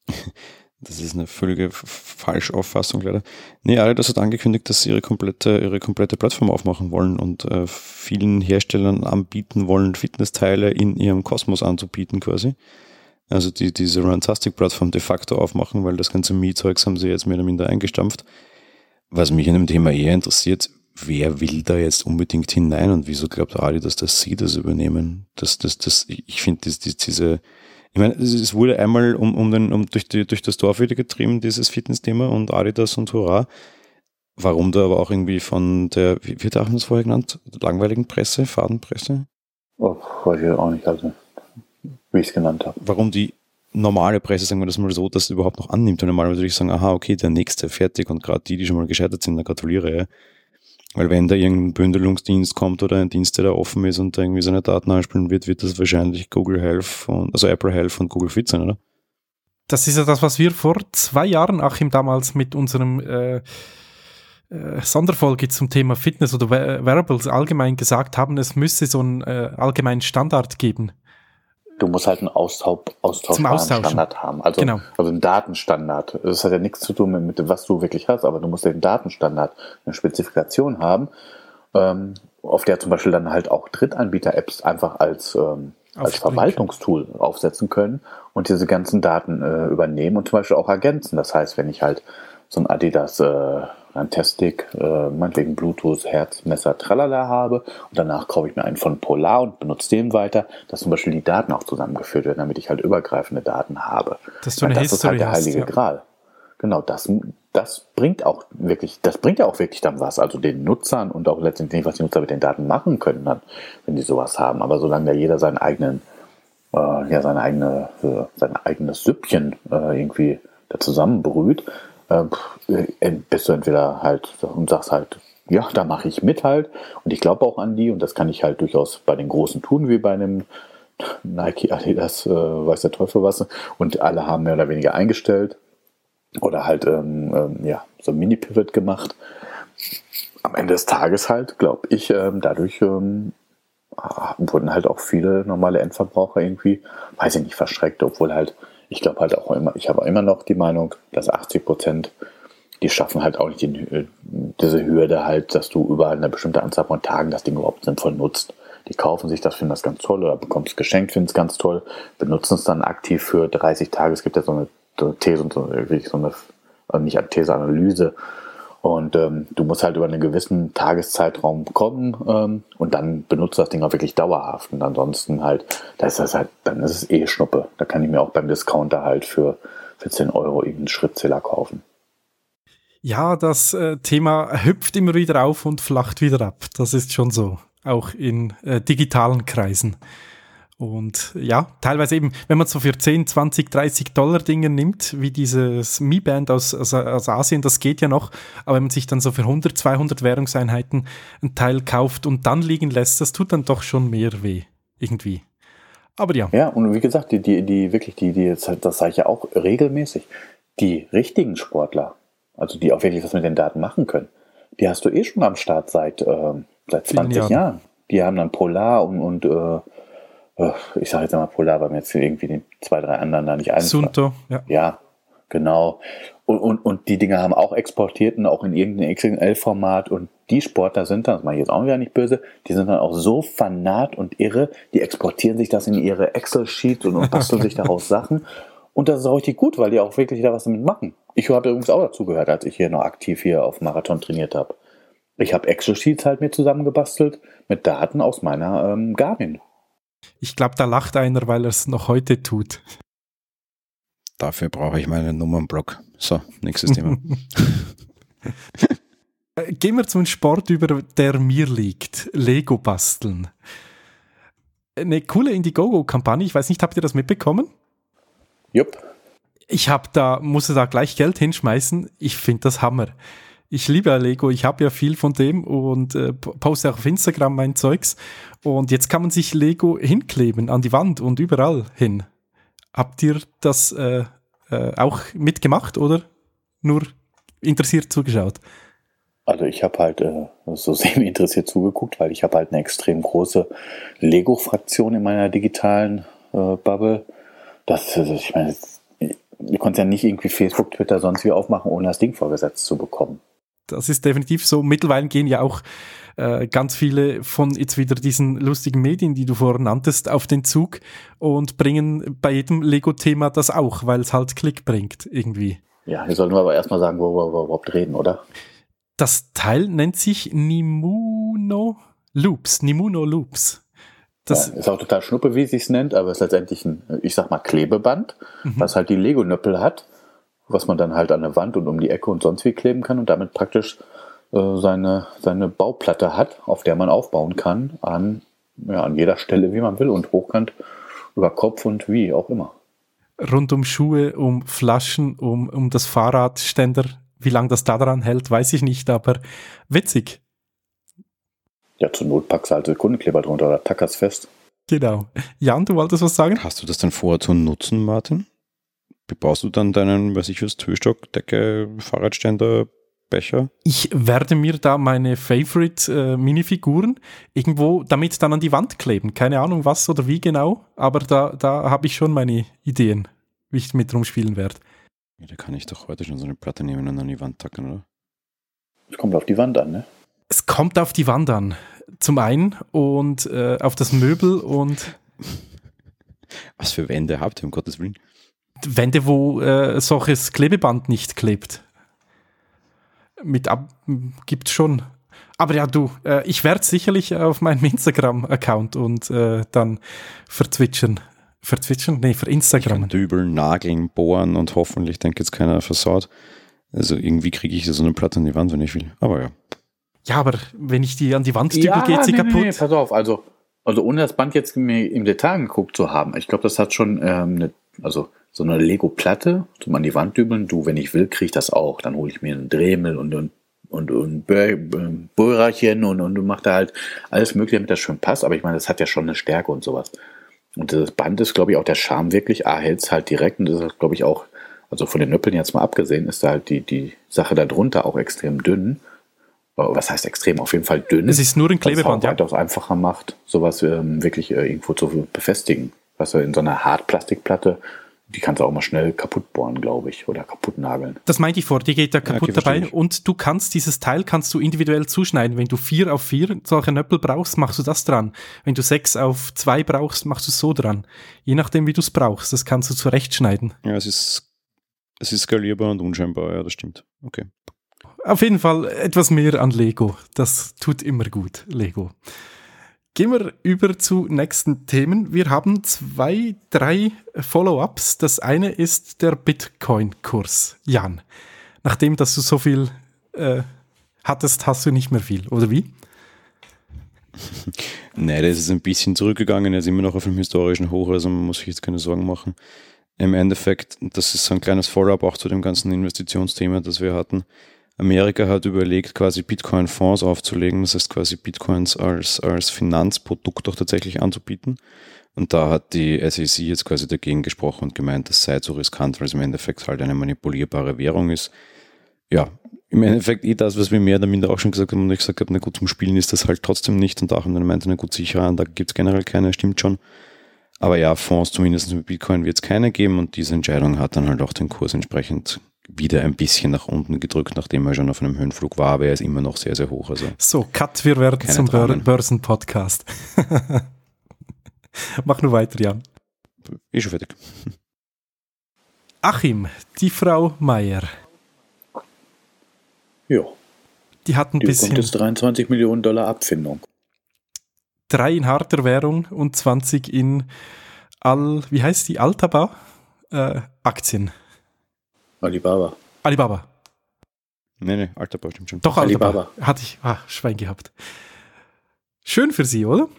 Das ist eine völlige Falschauffassung leider. Nee, Adidas hat angekündigt, dass sie ihre komplette, ihre komplette Plattform aufmachen wollen und äh, vielen Herstellern anbieten wollen, Fitnessteile in ihrem Kosmos anzubieten quasi. Also die, diese Runtastic-Plattform de facto aufmachen, weil das ganze Mii-Zeugs haben sie jetzt mehr oder minder eingestampft. Was mich in dem Thema eher interessiert, wer will da jetzt unbedingt hinein und wieso glaubt Adidas, dass sie das übernehmen? Das, das, das, ich finde das, das, diese Ich meine, es wurde einmal um, um den, um durch, die, durch das Dorf wieder getrieben, dieses Fitnessthema und Adidas und Hurra. Warum da aber auch irgendwie von der, wie wird auch das vorher genannt, langweiligen Presse, Fadenpresse? Oh, weiß ich auch nicht, also wie ich es genannt habe. Warum die normale Presse, sagen wir das mal so, das überhaupt noch annimmt. Und normalerweise würde ich sagen, aha, okay, der nächste, fertig. Und gerade die, die schon mal gescheitert sind, da gratuliere ja. Weil wenn da irgendein Bündelungsdienst kommt oder ein Dienst, der da offen ist und da irgendwie seine Daten anspielen wird, wird das wahrscheinlich Google Health, und, also Apple Health und Google Fit sein, oder? Das ist ja das, was wir vor zwei Jahren, Achim, damals mit unserem äh, äh, Sonderfolge zum Thema Fitness oder Wearables allgemein gesagt haben, es müsse so einen äh, allgemeinen Standard geben. Du musst halt einen Austausch, austauschbaren Standard haben. Also, genau. also einen Datenstandard. Das hat ja nichts zu tun mit, mit dem, was du wirklich hast, aber du musst den Datenstandard, eine Spezifikation haben, ähm, auf der zum Beispiel dann halt auch Drittanbieter-Apps einfach als, ähm, als Verwaltungstool aufsetzen können und diese ganzen Daten äh, übernehmen und zum Beispiel auch ergänzen. Das heißt, wenn ich halt so ein Adidas äh, Runtastic, äh, meinetwegen Bluetooth, Herzmesser, tralala habe und danach kaufe ich mir einen von Polar und benutze den weiter, dass zum Beispiel die Daten auch zusammengeführt werden, damit ich halt übergreifende Daten habe. Dass du eine das ist halt der heilige hast, ja. Gral. Genau, das, das bringt auch wirklich, das bringt ja auch wirklich dann was, also den Nutzern und auch letztendlich, was die Nutzer mit den Daten machen können, dann, wenn die sowas haben. Aber solange da jeder seinen eigenen, äh, ja, seine eigene, äh, sein eigenes Süppchen äh, irgendwie da zusammenbrüht, äh, bist du entweder halt und sagst halt, ja, da mache ich mit halt und ich glaube auch an die und das kann ich halt durchaus bei den Großen tun, wie bei einem Nike, Adidas, äh, weiß der Teufel was und alle haben mehr oder weniger eingestellt oder halt ähm, ähm, ja, so ein Mini-Pivot gemacht. Am Ende des Tages halt, glaube ich, ähm, dadurch ähm, wurden halt auch viele normale Endverbraucher irgendwie, weiß ich nicht, verschreckt, obwohl halt, ich glaube halt auch immer, ich habe immer noch die Meinung, dass achtzig Prozent die schaffen halt auch nicht die, diese Hürde halt, dass du über eine bestimmte Anzahl von Tagen das Ding überhaupt sinnvoll nutzt. Die kaufen sich das, finden das ganz toll oder bekommen es geschenkt, finden es ganz toll, benutzen es dann aktiv für dreißig Tage. Es gibt ja so eine, so eine These und so, wirklich so eine, also nicht These, Analyse. Und ähm, du musst halt über einen gewissen Tageszeitraum kommen ähm, und dann benutzt das Ding auch wirklich dauerhaft. Und ansonsten halt, da ist das halt, dann ist es eh Schnuppe. Da kann ich mir auch beim Discounter halt für, für zehn Euro irgendeinen Schrittzähler kaufen. Ja, das äh, Thema hüpft immer wieder auf und flacht wieder ab. Das ist schon so, auch in äh, digitalen Kreisen. Und ja, teilweise eben, wenn man so für zehn, zwanzig, dreißig Dollar Dinge nimmt, wie dieses Mi Band aus, aus, aus Asien, das geht ja noch, aber wenn man sich dann so für hundert, zweihundert Währungseinheiten einen Teil kauft und dann liegen lässt, das tut dann doch schon mehr weh, irgendwie. Aber ja. Ja, und wie gesagt, die, die, die wirklich, die, die, das sage ich ja auch regelmäßig, die richtigen Sportler, also die auch wirklich was mit den Daten machen können, die hast du eh schon am Start seit, äh, seit zwanzig Jahren. Jahren. Die haben dann Polar und, und äh, ich sage jetzt mal Polar, weil mir jetzt irgendwie die zwei, drei anderen da nicht einfallen. Sunto, ja. Ja, genau. Und, und, und die Dinger haben auch exportiert und auch in irgendeinem X X L-Format und die Sportler sind dann, das mache ich jetzt auch wieder nicht böse, die sind dann auch so fanat und irre, die exportieren sich das in ihre Excel-Sheets und, und basteln sich daraus Sachen. Und das ist auch richtig gut, weil die auch wirklich da was damit machen. Ich habe übrigens auch dazu gehört, als ich hier noch aktiv hier auf Marathon trainiert habe. Ich habe Excel-Sheets halt mir zusammengebastelt mit Daten aus meiner ähm, Garmin. Ich glaube, da lacht einer, weil er es noch heute tut. Dafür brauche ich meinen Nummernblock. So, nächstes Thema. Gehen wir zum Sport über, der mir liegt. Lego basteln. Eine coole Indiegogo-Kampagne. Ich weiß nicht, habt ihr das mitbekommen? Jupp. Ich habe da, musste da gleich Geld hinschmeißen. Ich finde das Hammer. Ich liebe ja Lego, ich habe ja viel von dem und äh, poste auch auf Instagram mein Zeugs. Und jetzt kann man sich Lego hinkleben an die Wand und überall hin. Habt ihr das äh, äh, auch mitgemacht oder nur interessiert zugeschaut? Also ich habe halt äh, so semi-interessiert zugeguckt, weil ich habe halt eine extrem große Lego-Fraktion in meiner digitalen äh, Bubble. Das, also ich meine, du konntest ja nicht irgendwie Facebook, Twitter, sonst wie aufmachen, ohne das Ding vorgesetzt zu bekommen. Das ist definitiv so. Mittlerweile gehen ja auch äh, ganz viele von jetzt wieder diesen lustigen Medien, die du vorhin nanntest, auf den Zug und bringen bei jedem Lego-Thema das auch, weil es halt Klick bringt irgendwie. Ja, wir sollten aber erstmal sagen, worüber wir überhaupt reden, oder? Das Teil nennt sich Nimuno Loops. Nimuno Loops. Das ja, ist auch total schnuppe, wie es sich nennt, aber es ist letztendlich ein, ich sag mal, Klebeband, mhm. was halt die Lego-Nöppel hat, was man dann halt an der Wand und um die Ecke und sonst wie kleben kann und damit praktisch äh, seine, seine Bauplatte hat, auf der man aufbauen kann, an, ja, an jeder Stelle, wie man will und hochkant, über Kopf und wie auch immer. Rund um Schuhe, um Flaschen, um, um das Fahrradständer. Wie lange das da dran hält, weiß ich nicht, aber witzig. Ja, zur Not packst du halt Sekundenkleber drunter oder tackerst fest. Genau. Jan, du wolltest was sagen? Hast du das dann vor zu nutzen, Martin? Baust du dann deinen, weiß ich was, Türstock, Decke, Fahrradständer, Becher? Ich werde mir da meine Favorite-Minifiguren äh, irgendwo damit dann an die Wand kleben. Keine Ahnung was oder wie genau, aber da, da habe ich schon meine Ideen, wie ich mit rumspielen werde. Ja, da kann ich doch heute schon so eine Platte nehmen und an die Wand tacken, oder? Es kommt auf die Wand an, ne? Es kommt auf die Wand an. Zum einen und äh, auf das Möbel und... Was für Wände habt ihr, um Gottes Willen? Wände, wo äh, solches Klebeband nicht klebt. Mit ab gibt's schon. Aber ja, du, äh, ich werde sicherlich auf meinem Instagram-Account und äh, dann verzwitschern. Verzwitschern? Nee, für Instagram. Dübeln, nageln, bohren und hoffentlich denkt jetzt keiner versaut. Also irgendwie kriege ich so eine Platte an die Wand, wenn ich will. Aber ja. Ja, aber wenn ich die an die Wand dübel, ja, geht sie nee, kaputt. Nee, nee, pass auf, also, also ohne das Band jetzt mir im Detail angeguckt zu haben, ich glaube, das hat schon ähm, eine, also so eine Lego-Platte zum an die Wand dübeln. Du, wenn ich will, kriege ich das auch. Dann hole ich mir einen Dremel und, und und, und Böhrerchen und, und du machst da halt alles mögliche, damit das schön passt. Aber ich meine, das hat ja schon eine Stärke und sowas. Und das Band ist, glaube ich, auch der Charme wirklich. A, hält es halt direkt und das ist, glaube ich, auch, also von den Nöppeln jetzt mal abgesehen, ist da halt die, die Sache darunter auch extrem dünn. Was heißt extrem? Auf jeden Fall dünn. Es ist nur ein Klebeband, ja. Was es weitaus einfacher macht, sowas ähm, wirklich äh, irgendwo zu befestigen. Was in so einer Hartplastikplatte, die kannst du auch mal schnell kaputt bohren, glaube ich, oder kaputt nageln. Das meinte ich vor, die geht da kaputt ja, okay, dabei und du kannst dieses Teil kannst du individuell zuschneiden. Wenn du vier auf vier solche Nöppel brauchst, machst du das dran. Wenn du sechs auf zwei brauchst, machst du es so dran. Je nachdem, wie du es brauchst, das kannst du zurechtschneiden. Ja, es ist, es ist skalierbar und unscheinbar, ja, das stimmt. Okay. Auf jeden Fall etwas mehr an Lego. Das tut immer gut, Lego. Gehen wir über zu nächsten Themen. Wir haben zwei, drei Follow-ups. Das eine ist der Bitcoin-Kurs. Jan, nachdem, dass du so viel äh, hattest, hast du nicht mehr viel, oder wie? Nein, das ist ein bisschen zurückgegangen. Er ist immer noch auf einem historischen Hoch, also man muss sich jetzt keine Sorgen machen. Im Endeffekt, das ist so ein kleines Follow-up auch zu dem ganzen Investitionsthema, das wir hatten. Amerika hat überlegt, quasi Bitcoin-Fonds aufzulegen, das heißt quasi Bitcoins als, als Finanzprodukt auch tatsächlich anzubieten. Und da hat die S E C jetzt quasi dagegen gesprochen und gemeint, das sei zu riskant, weil es im Endeffekt halt eine manipulierbare Währung ist. Ja, im Endeffekt eh das, was wir mehr oder minder auch schon gesagt haben und ich gesagt habe, na gut, zum Spielen ist das halt trotzdem nicht und auch, und dann meinte, na gut, sicher, da gibt es generell keine, stimmt schon. Aber ja, Fonds zumindest mit Bitcoin wird es keine geben und diese Entscheidung hat dann halt auch den Kurs entsprechend wieder ein bisschen nach unten gedrückt, nachdem er schon auf einem Höhenflug war, aber er ist immer noch sehr, sehr hoch. Also so, Cut, wir werden zum Bör- Börsen-Podcast. Mach nur weiter, Jan. Eh schon fertig. Achim, die Frau Meier. Ja. Die hat ein die bisschen... Die bekommt jetzt dreiundzwanzig Millionen Dollar Abfindung. Drei in harter Währung und zwanzig in Al... Wie heißt die? Altaba? Äh, Aktien. Alibaba. Alibaba. Nee, nee, Altaba stimmt schon. Doch, Alibaba. Alibaba. Hatte ich, ah, Schwein gehabt. Schön für sie, oder?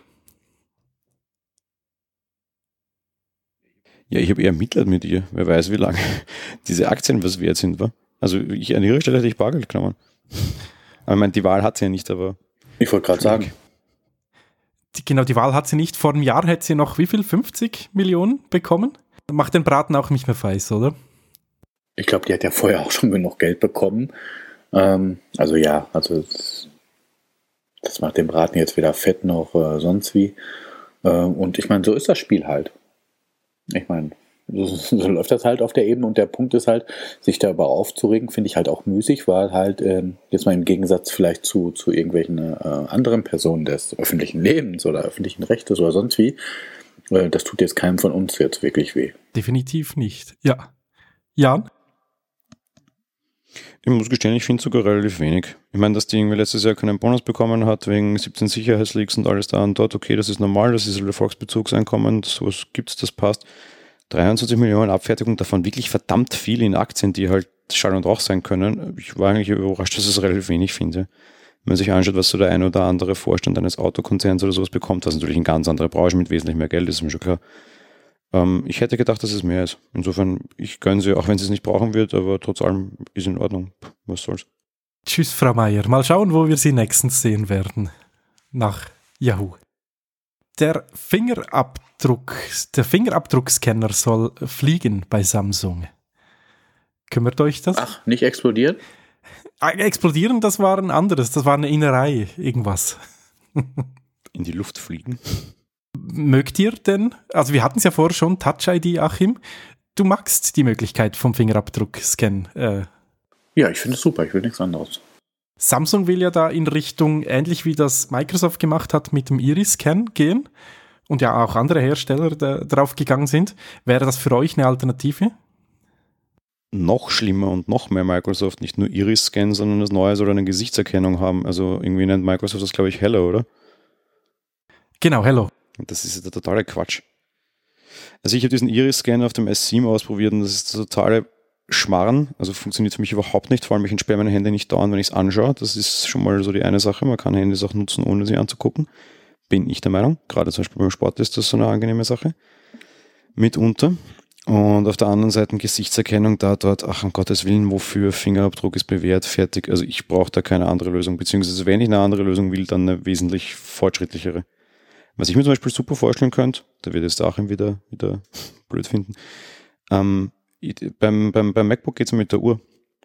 Ja, ich habe eher Mitleid mit ihr. Wer weiß, wie lange diese Aktien was wert sind, wa? Also ich, an ihrer Stelle hätte ich Bargeld genommen. Aber ich meine, die Wahl hat sie ja nicht, aber... Ich wollte gerade sagen. Die, genau, die Wahl hat sie nicht. Vor einem Jahr hätte sie noch wie viel? fünfzig Millionen bekommen? Macht den Braten auch nicht mehr weiß, oder? Ich glaube, die hat ja vorher auch schon genug Geld bekommen. Ähm, also ja, also das, das macht den Braten jetzt weder fett noch äh, sonst wie. Äh, und ich meine, so ist das Spiel halt. Ich meine, so, so läuft das halt auf der Ebene und der Punkt ist halt, sich darüber aufzuregen, finde ich halt auch müßig, weil halt äh, jetzt mal im Gegensatz vielleicht zu, zu irgendwelchen äh, anderen Personen des öffentlichen Lebens oder öffentlichen Rechtes oder sonst wie, äh, das tut jetzt keinem von uns jetzt wirklich weh. Definitiv nicht, ja. Jan? Ich muss gestehen, ich finde sogar relativ wenig. Ich meine, dass die irgendwie letztes Jahr keinen Bonus bekommen hat, wegen siebzehn Sicherheitsleaks und alles da und dort, okay, das ist normal, das ist ein Erfolgsbezugseinkommen, sowas gibt es, das passt. dreiundzwanzig Millionen Abfertigung, davon wirklich verdammt viel in Aktien, die halt Schall und Rauch sein können. Ich war eigentlich überrascht, dass ich es relativ wenig finde. Wenn man sich anschaut, was so der eine oder andere Vorstand eines Autokonzerns oder sowas bekommt, was natürlich eine ganz andere Branche mit wesentlich mehr Geld ist, ist mir schon klar. Ich hätte gedacht, dass es mehr ist. Insofern, ich gönne sie, auch wenn sie es nicht brauchen wird, aber trotz allem ist in Ordnung. Was soll's. Tschüss, Frau Meier. Mal schauen, wo wir sie nächstens sehen werden. Nach Yahoo. Der Fingerabdruck, der Fingerabdruckscanner soll fliegen bei Samsung. Kümmert euch das? Ach, nicht explodieren? Explodieren, das war ein anderes. Das war eine Innerei, irgendwas. In die Luft fliegen? Mögt ihr denn, also wir hatten es ja vorher schon, Touch I D, Achim, du magst die Möglichkeit vom Fingerabdruck-Scan. Äh. Ja, ich finde es super, ich will nichts anderes. Samsung will ja da in Richtung, ähnlich wie das Microsoft gemacht hat, mit dem Iris-Scan gehen und ja auch andere Hersteller da, drauf gegangen sind. Wäre das für euch eine Alternative? Noch schlimmer und noch mehr Microsoft, nicht nur Iris-Scan, sondern das Neue soll eine Gesichtserkennung haben. Also irgendwie nennt Microsoft das, glaube ich, Hello, oder? Genau, Hello. Das ist der totale Quatsch. Also ich habe diesen Iris-Scan auf dem S sieben ausprobiert und das ist der totale Schmarren. Also funktioniert für mich überhaupt nicht. Vor allem, ich entsperre meine Hände nicht dauernd, wenn ich es anschaue. Das ist schon mal so die eine Sache. Man kann Handys auch nutzen, ohne sie anzugucken. Bin ich der Meinung. Gerade zum Beispiel beim Sport ist das so eine angenehme Sache. Mitunter. Und auf der anderen Seite Gesichtserkennung da, dort, ach, um Gottes Willen, wofür? Fingerabdruck ist bewährt, fertig. Also ich brauche da keine andere Lösung, beziehungsweise wenn ich eine andere Lösung will, dann eine wesentlich fortschrittlichere. Was ich mir zum Beispiel super vorstellen könnte, da wird jetzt Achim wieder, wieder blöd finden, ähm, beim, beim, beim MacBook geht es mit der Uhr.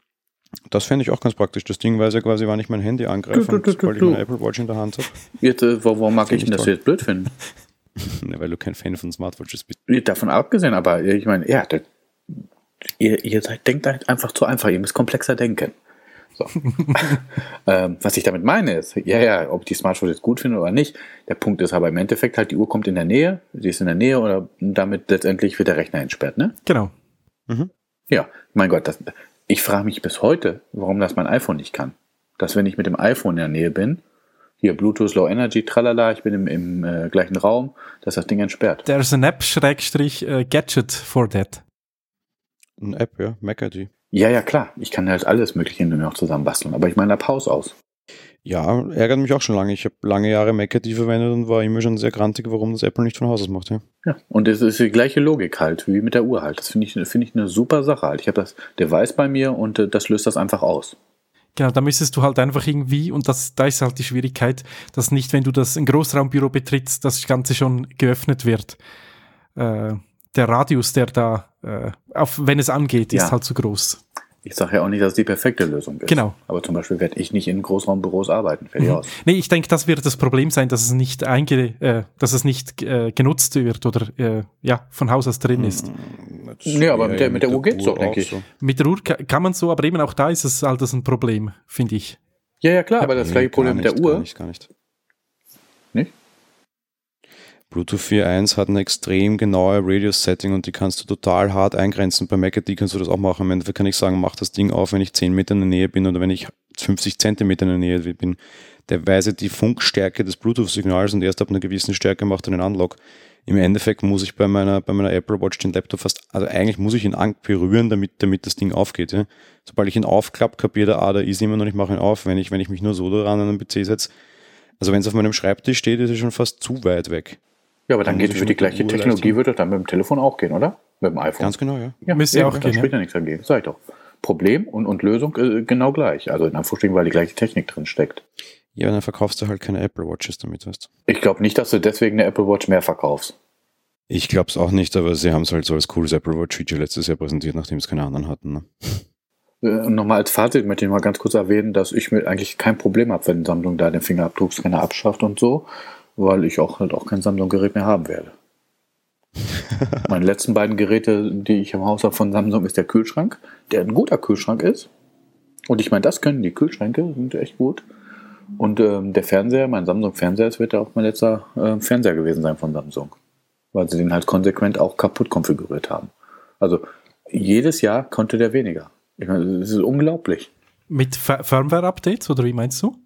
Das fände ich auch ganz praktisch. Das Ding weiß ja quasi, wann ich mein Handy angreife, du, du, du, und sobald ich meine Apple Watch in der Hand habe. Jetzt, äh, warum mag ich denn das jetzt blöd finden? Ne, weil du kein Fan von Smartwatches bist. Davon abgesehen, aber ich meine, ja, das, ihr, ihr seid, denkt halt einfach zu einfach, ihr müsst komplexer denken. So. ähm, was ich damit meine ist, ja, ja, ob ich die Smartwatch jetzt gut finde oder nicht, der Punkt ist aber im Endeffekt halt, die Uhr kommt in der Nähe, die ist in der Nähe oder damit letztendlich wird der Rechner entsperrt, ne? Genau. Mhm. Ja, mein Gott, das, ich frage mich bis heute, warum das mein iPhone nicht kann. Dass wenn ich mit dem iPhone in der Nähe bin, hier Bluetooth, Low Energy, tralala, ich bin im, im äh, gleichen Raum, dass das Ding entsperrt. There's an app schrägstrich äh, Gadget for that. Eine App, ja, MacID. Ja, ja, klar, ich kann halt alles Mögliche nur noch zusammen basteln, aber ich meine, ab Haus aus. Ja, ärgert mich auch schon lange. Ich habe lange Jahre MacID verwendet und war immer schon sehr grantig, warum das Apple nicht von Haus aus macht. Ja, Ja, und es ist die gleiche Logik halt, wie mit der Uhr halt. Das finde ich, finde ich eine super Sache halt. Ich habe das Device bei mir und äh, das löst das einfach aus. Genau, da müsstest du halt einfach irgendwie, und das, da ist halt die Schwierigkeit, dass nicht, wenn du das ein Großraumbüro betrittst, das Ganze schon geöffnet wird. Äh, der Radius, der da, äh, auf, wenn es angeht, ist Ja. halt zu groß. Ich sage ja auch nicht, dass es die perfekte Lösung ist. Genau. Aber zum Beispiel werde ich nicht in Großraumbüros arbeiten. Fertig Mhm. aus. Nee, ich denke, das wird das Problem sein, dass es nicht einge, äh, dass es nicht äh, genutzt wird oder äh, ja, von Haus aus drin ist. Nee, aber mit der- mit der Uhr geht's doch, denke ich. So. Mit der Uhr ka- kann man so, aber eben auch da ist es halt das ein Problem, finde ich. Ja, ja, klar, aber das Nee, gleiche Problem gar mit der nicht, Uhr. Gar nicht, gar nicht. Nicht? Bluetooth vier Punkt eins hat eine extrem genaue Radius-Setting und die kannst du total hart eingrenzen. Bei MacID kannst du das auch machen. Im Endeffekt kann ich sagen, mach das Ding auf, wenn ich zehn Meter in der Nähe bin oder wenn ich fünfzig Zentimeter in der Nähe bin. Der weise die Funkstärke des Bluetooth-Signals und erst ab einer gewissen Stärke macht er den Unlock. Im Endeffekt muss ich bei meiner, bei meiner Apple Watch den Laptop fast, also eigentlich muss ich ihn an- berühren, damit, damit das Ding aufgeht. Ja. Sobald ich ihn aufklappe, kapiert er, ah, da ist jemand und ich mache ihn auf. Wenn ich, wenn ich mich nur so daran an den P C setze, also wenn es auf meinem Schreibtisch steht, ist es schon fast zu weit weg. Ja, aber dann Dann geht muss ich für die mit der gleiche Uhr Technologie, leisten. wird das dann mit dem Telefon auch gehen, oder? Mit dem iPhone. Ganz genau, ja. Ja, Müsste ja eben, auch dann gehen, spricht ja. ja nichts dagegen. Sag ich doch. Problem und, und Lösung äh, genau gleich. Also in Anführungsstrichen, weil die gleiche Technik drin steckt. Ja, dann verkaufst du halt keine Apple Watches damit, weißt du. Ich glaube nicht, dass du deswegen eine Apple Watch mehr verkaufst. Ich glaube es auch nicht, aber sie haben es halt so als cooles Apple Watch Feature letztes Jahr präsentiert, nachdem es keine anderen hatten. Ne? Äh, Und nochmal als Fazit möchte ich mal ganz kurz erwähnen, dass ich mir eigentlich kein Problem habe, wenn Samsung da den Fingerabdruckscanner abschafft und so, weil ich auch halt auch kein Samsung-Gerät mehr haben werde. Meine letzten beiden Geräte, die ich im Haus habe von Samsung, ist der Kühlschrank, der ein guter Kühlschrank ist. Und ich meine, das können die Kühlschränke, sind echt gut. Und ähm, der Fernseher, mein Samsung-Fernseher, das wird ja auch mein letzter äh, Fernseher gewesen sein von Samsung. Weil sie den halt konsequent auch kaputt konfiguriert haben. Also jedes Jahr konnte der weniger. Ich meine, das ist unglaublich. Mit F- Firmware-Updates, oder wie meinst du?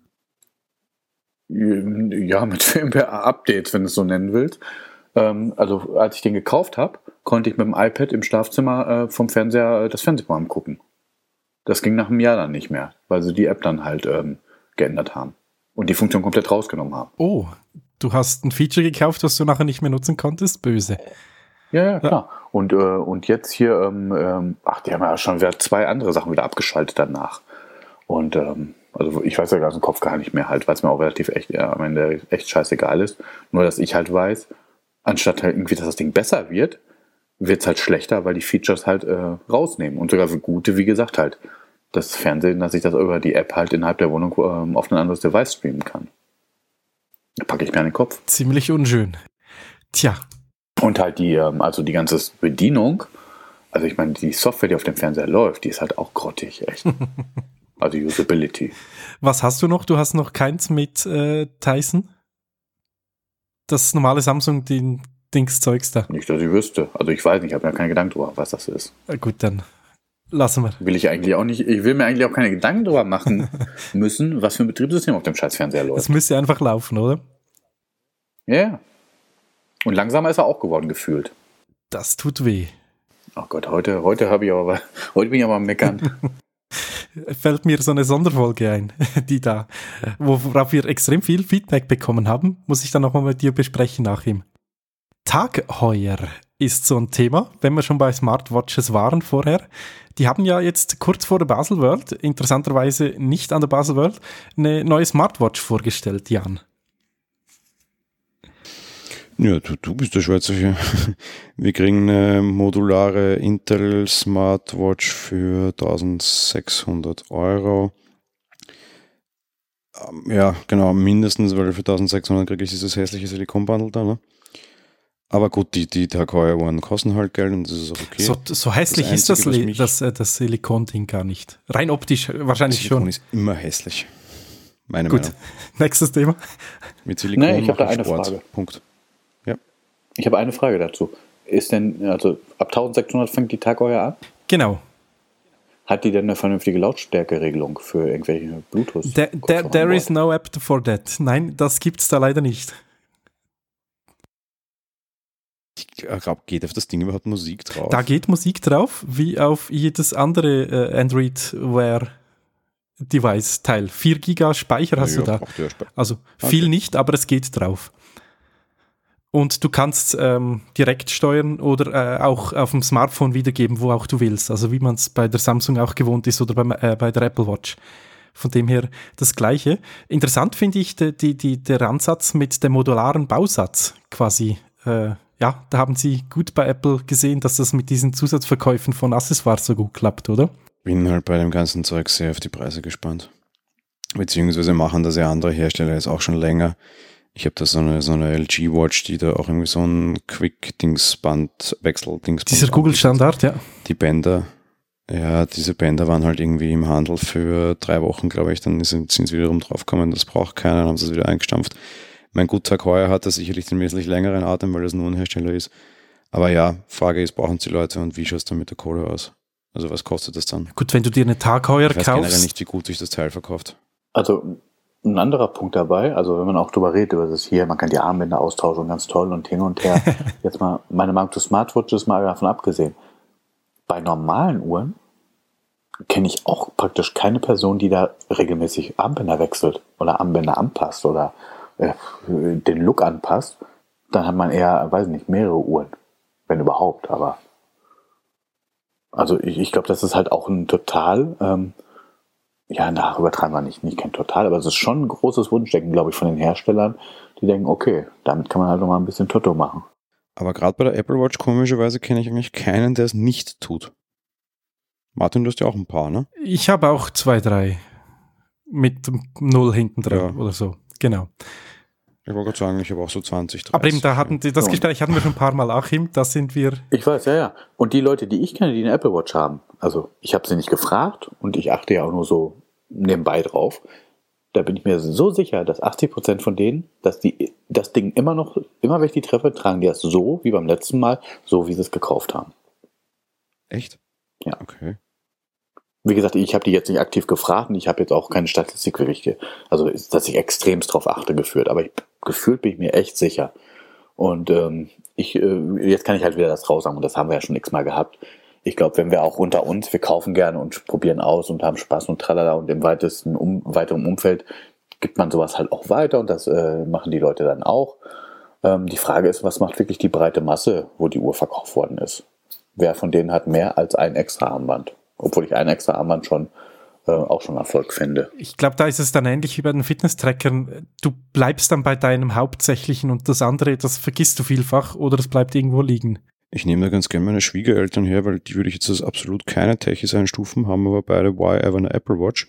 Ja, mit Firmware-Updates, wenn du es so nennen willst. Ähm, also als ich den gekauft habe, konnte ich mit dem iPad im Schlafzimmer äh, vom Fernseher äh, das Fernsehprogramm gucken. Das ging nach einem Jahr dann nicht mehr, weil sie die App dann halt ähm, geändert haben und die Funktion komplett rausgenommen haben. Oh, du hast ein Feature gekauft, das du nachher nicht mehr nutzen konntest? Böse. Ja, ja, klar. Und, äh, und jetzt hier, ähm, ähm, ach, die haben ja schon wieder zwei andere Sachen wieder abgeschaltet danach. Und ähm, also ich weiß ja aus dem Kopf gar nicht mehr halt, weil es mir auch relativ echt, ja, am Ende echt scheißegal ist. Nur, dass ich halt weiß, anstatt halt irgendwie, dass das Ding besser wird, wird es halt schlechter, weil die Features halt äh, rausnehmen. Und sogar für gute, wie gesagt, halt das Fernsehen, dass ich das über die App halt innerhalb der Wohnung ähm, auf ein anderes Device streamen kann. Da packe ich mir an den Kopf. Ziemlich unschön. Tja, Und halt die, ähm, also die ganze Bedienung, also ich meine, die Software, die auf dem Fernseher läuft, die ist halt auch grottig, echt. Also Usability. was hast du noch? Du hast noch keins mit äh, Tyson? Das normale Samsung, den Dings-Zeugs da. Nicht, dass ich wüsste. Also ich weiß nicht, ich habe mir keine Gedanken drüber, was das ist. Äh, gut, dann lassen wir. Will ich eigentlich auch nicht, ich will mir eigentlich auch keine Gedanken drüber machen müssen, was für ein Betriebssystem auf dem scheiß Fernseher läuft. Es müsste einfach laufen, oder? Ja, yeah. Und langsamer ist er auch geworden, gefühlt. Das tut weh. Oh Gott, heute, heute habe ich aber, heute bin ich aber am Meckern. Fällt mir so eine Sonderfolge ein, die da, worauf wir extrem viel Feedback bekommen haben, muss ich dann nochmal mit dir besprechen nach ihm. Tag heuer. ist so ein Thema, wenn wir schon bei Smartwatches waren vorher. Die haben ja jetzt kurz vor der Basel World, interessanterweise nicht an der Basel World, eine neue Smartwatch vorgestellt, Jan. Ja, du, du bist der Schweizer hier. Wir kriegen eine modulare Intel Smartwatch für eintausendsechshundert Euro. Ja, genau, mindestens, weil für eintausendsechshundert kriege ich dieses hässliche Silikonbundle da, ne? Aber gut, die, die Tag heuer waren kosten halt Geld und das ist auch okay. So, so hässlich das ist das, Einzige, das, das, das Silikon-Ding gar nicht. Rein optisch wahrscheinlich Silikon schon. ist immer hässlich. Meine Gut, Meinung. Nächstes Thema. Mit Silikon Nee, ich habe da mache eine Sport. Frage. Punkt. Ja. Ich habe eine Frage dazu. Ist denn, also ab eintausendsechshundert fängt die Tag heuer an? Genau. Hat die denn eine vernünftige Lautstärkeregelung für irgendwelche Bluetooth? There, there, there is no app for that. Nein, das gibt's da leider nicht. Ich glaube, geht auf das Ding überhaupt Musik drauf? Da geht Musik drauf, wie auf jedes andere äh, Android-Wear-Device-Teil. vier Giga Speicher hast Ja, du da. braucht ja Spe- Also viel Okay. nicht, aber es geht drauf. Und du kannst ähm, direkt steuern oder äh, auch auf dem Smartphone wiedergeben, wo auch du willst. Also wie man es bei der Samsung auch gewohnt ist oder beim, äh, bei der Apple Watch. Von dem her das Gleiche. Interessant finde ich die, die, die, der Ansatz mit dem modularen Bausatz quasi. Äh, ja, da haben sie gut bei Apple gesehen, dass das mit diesen Zusatzverkäufen von Accessoires so gut klappt, oder? Bin halt bei dem ganzen Zeug sehr auf die Preise gespannt. Beziehungsweise machen das ja andere Hersteller jetzt auch schon länger. Ich habe da so eine, so eine L G-Watch, die da auch irgendwie so ein Quick-Dingsband-Wechsel-Dingsband. Dieser Google-Standard, ja. Die Bänder, ja, diese Bänder waren halt irgendwie im Handel für drei Wochen, glaube ich. Dann sind, sind sie wiederum draufgekommen, das braucht keiner, dann haben sie es wieder eingestampft. Mein gut, Tag heuer hat das sicherlich den wesentlich längeren Atem, weil das nur ein Hersteller ist. Aber ja, Frage ist, brauchen es die Leute und wie schaut es dann mit der Kohle aus? Also was kostet das dann? Gut, wenn du dir eine Tagheuer Ich weiß generell kaufst. nicht, wie gut sich das Teil verkauft. Also ein anderer Punkt dabei, also wenn man auch drüber redet, über das hier, man kann die Armbänder austauschen, ganz toll und hin und her. Jetzt mal meine Meinung zu Smartwatches mal davon abgesehen. Bei normalen Uhren kenne ich auch praktisch keine Person, die da regelmäßig Armbänder wechselt oder Armbänder anpasst oder äh, den Look anpasst. Dann hat man eher, weiß nicht, mehrere Uhren, wenn überhaupt, aber also ich, ich glaube, das ist halt auch ein total ähm, ja, nach übertreiben wir nicht, nicht kein Total, aber es ist schon ein großes Wunschdenken, glaube ich, von den Herstellern, die denken, okay, damit kann man halt nochmal ein bisschen Toto machen. Aber gerade bei der Apple Watch, komischerweise, kenne ich eigentlich keinen, der es nicht tut. Martin, du hast ja auch ein paar, ne? Ich habe auch zwei, drei mit Null hinten dran Ja. oder so. Genau. Ich wollte gerade sagen, ich habe auch so zwanzig, dreißig. Aber eben, da hatten die, das Ja. Gespräch hatten wir schon ein paar Mal, Achim, da sind wir. Ich weiß, ja, ja. Und die Leute, die ich kenne, die eine Apple Watch haben, also ich habe sie nicht gefragt und ich achte ja auch nur so nebenbei drauf, da bin ich mir so sicher, dass achtzig Prozent von denen, dass die das Ding immer noch, immer wenn ich die treffe, tragen die das so wie beim letzten Mal, so wie sie es gekauft haben. Echt? Ja. Okay. Wie gesagt, ich habe die jetzt nicht aktiv gefragt und ich habe jetzt auch keine Statistik wirklich, ge- also dass ich extremst drauf achte, geführt. Aber ich, gefühlt bin ich mir echt sicher. Und ähm, ich, äh, jetzt kann ich halt wieder das raus sagen und das haben wir ja schon x-mal gehabt. Ich glaube, wenn wir auch unter uns, wir kaufen gerne und probieren aus und haben Spaß und tralala und im weitesten um, weiteren Umfeld gibt man sowas halt auch weiter und das äh, machen die Leute dann auch. Ähm, die Frage ist, was macht wirklich die breite Masse, wo die Uhr verkauft worden ist? Wer von denen hat mehr als ein extra Armband? Obwohl ich ein extra Armband schon äh, auch schon Erfolg finde. Ich glaube, da ist es dann ähnlich wie bei den Fitness-Trackern. Du bleibst dann bei deinem Hauptsächlichen und das andere, das vergisst du vielfach oder es bleibt irgendwo liegen. Ich nehme da ganz gerne meine Schwiegereltern her, weil die würde ich jetzt als absolut keine Techies einstufen, haben aber beide Why Ever eine Apple Watch.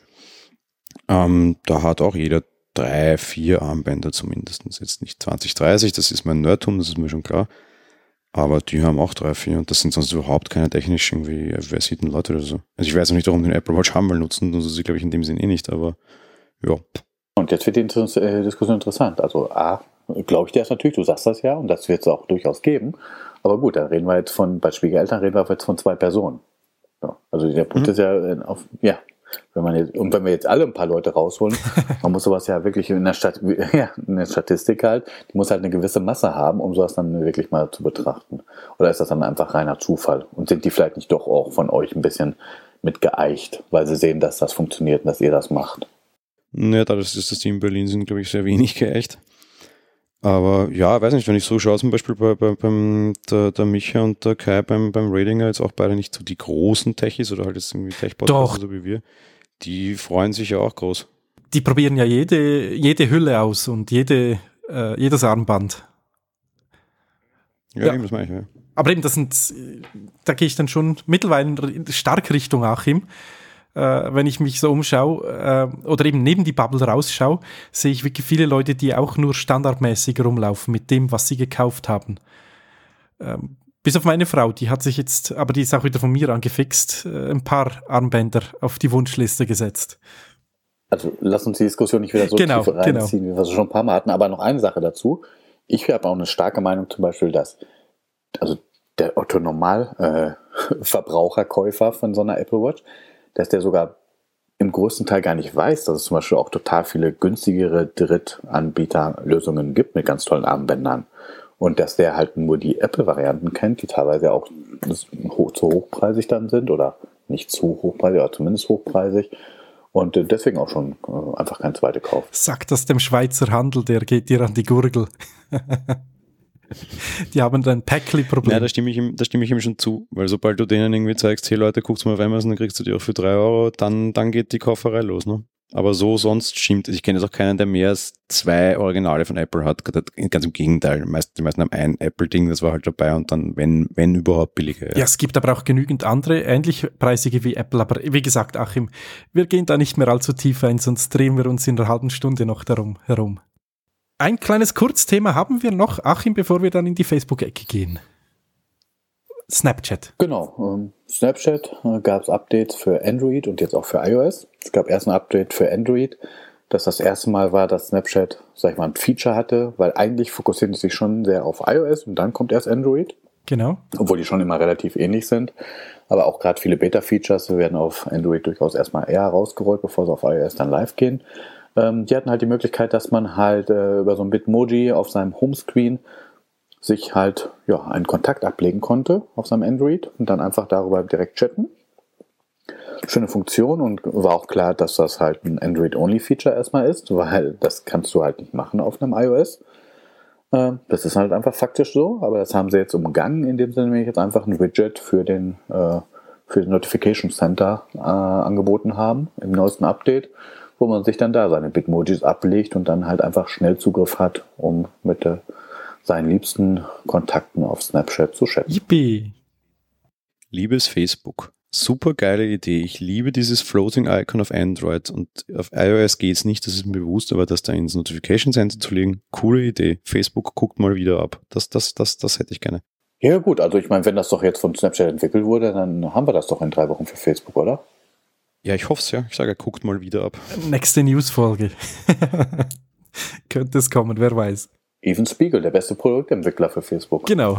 Ähm, da hat auch jeder drei, vier Armbänder zumindest. Jetzt nicht zwanzig, dreißig, das ist mein Nerdtum, das ist mir schon klar. Aber die haben auch drei, vier und das sind sonst überhaupt keine technisch irgendwie versierten Leute oder so. Also ich weiß auch nicht, warum die eine Apple Watch haben, weil nutzen tun sie sie, glaube ich, in dem Sinn eh nicht, aber ja. Und jetzt wird die Inter- äh, Diskussion interessant. Also A, glaube ich dir das natürlich, du sagst das ja und das wird es auch durchaus geben. Aber gut, dann reden wir jetzt von, bei Schwiegereltern reden wir jetzt von zwei Personen. Ja, also der Punkt Mhm. ist ja, äh, auf, ja, wenn man jetzt, und wenn wir jetzt alle ein paar Leute rausholen, man muss sowas ja wirklich in der, Stat ja, in der Statistik halt, die muss halt eine gewisse Masse haben, um sowas dann wirklich mal zu betrachten. Oder ist das dann einfach reiner Zufall? Und sind die vielleicht nicht doch auch von euch ein bisschen mit geeicht, weil sie sehen, dass das funktioniert und dass ihr das macht? Ja, dadurch, dass das Team in Berlin sind, glaube ich, sehr wenig geächt. Aber ja, weiß nicht, wenn ich so schaue, zum Beispiel bei, bei, beim der, der Micha und der Kai beim, beim Ratinger, jetzt auch beide nicht so die großen Techies oder halt jetzt irgendwie Tech-Podcasts so wie wir, die freuen sich ja auch groß. Die probieren ja jede, jede Hülle aus und jede, äh, jedes Armband. Ja, ja. Eben, das meine ich, ja. Aber eben, das sind, da gehe ich dann schon mittlerweile stark Richtung Achim. Äh, wenn ich mich so umschaue äh, oder eben neben die Bubble rausschaue, sehe ich wirklich viele Leute, die auch nur standardmäßig rumlaufen mit dem, was sie gekauft haben. Ähm, bis auf meine Frau, die hat sich jetzt, aber die ist auch wieder von mir angefixt, äh, ein paar Armbänder auf die Wunschliste gesetzt. Also lass uns die Diskussion nicht wieder so genau, tief reinziehen, genau. wie wir es schon ein paar Mal hatten. Aber noch eine Sache dazu. Ich habe auch eine starke Meinung zum Beispiel, dass also der Otto-Normal-Verbraucherkäufer äh, von so einer Apple Watch, dass der sogar im größten Teil gar nicht weiß, dass es zum Beispiel auch total viele günstigere Drittanbieterlösungen gibt mit ganz tollen Armbändern. Und dass der halt nur die Apple-Varianten kennt, die teilweise auch hoch, zu hochpreisig dann sind oder nicht zu hochpreisig, aber zumindest hochpreisig. Und deswegen auch schon einfach kein zweite kauft. Sag das dem Schweizer Handel, der geht dir an die Gurgel. Die haben dann ein Päckli-Problem. Ja, da stimme ich ihm, da stimme ich ihm schon zu, weil sobald du denen irgendwie zeigst, hey Leute, guckt's mal auf Amazon, dann kriegst du die auch für drei Euro, dann, dann geht die Kauferei los, ne? Aber so sonst stimmt, ich kenne jetzt auch keinen, der mehr als zwei Originale von Apple hat, ganz im Gegenteil, die meisten haben ein Apple-Ding, das war halt dabei und dann, wenn, wenn überhaupt, billiger. Ja. Ja, es gibt aber auch genügend andere, ähnlich preisige wie Apple, aber wie gesagt, Achim, wir gehen da nicht mehr allzu tief ein, sonst drehen wir uns in einer halben Stunde noch darum herum. Ein kleines Kurzthema haben wir noch, Achim, bevor wir dann in die Facebook-Ecke gehen. Snapchat. Genau, ähm, Snapchat äh, gab es Updates für Android und jetzt auch für iOS. Es gab erst ein Update für Android, das das erste Mal war, dass Snapchat, sag ich mal, ein Feature hatte, weil eigentlich fokussiert es sich schon sehr auf iOS und dann kommt erst Android. Genau. Obwohl die schon immer relativ ähnlich sind. Aber auch gerade viele Beta-Features werden auf Android durchaus erstmal eher rausgerollt, bevor sie auf iOS dann live gehen. Ähm, die hatten halt die Möglichkeit, dass man halt äh, über so ein Bitmoji auf seinem Homescreen sich halt ja, einen Kontakt ablegen konnte auf seinem Android und dann einfach darüber direkt chatten. Schöne Funktion und war auch klar, dass das halt ein Android-Only-Feature erstmal ist, weil das kannst du halt nicht machen auf einem iOS. Äh, das ist halt einfach faktisch so, aber das haben sie jetzt umgangen, in dem Sinne, wenn ich jetzt einfach ein Widget für den, äh, für den Notification Center äh, angeboten haben im neuesten Update, wo man sich dann da seine Bitmojis ablegt und dann halt einfach schnell Zugriff hat, um mit der seinen liebsten Kontakten auf Snapchat zu chatten. Yippie! Liebes Facebook, super geile Idee. Ich liebe dieses Floating Icon auf Android und auf iOS geht es nicht, das ist mir bewusst, aber das da ins Notification Center zu legen, coole Idee. Facebook guckt mal wieder ab. Das, das, das, das hätte ich gerne. Ja gut, also ich meine, wenn das doch jetzt von Snapchat entwickelt wurde, dann haben wir das doch in drei Wochen für Facebook, oder? Ja, ich hoffe es ja. Ich sage, guckt mal wieder ab. Nächste News-Folge. Könnte es kommen, wer weiß. Even Spiegel, der beste Produktentwickler für Facebook. Genau.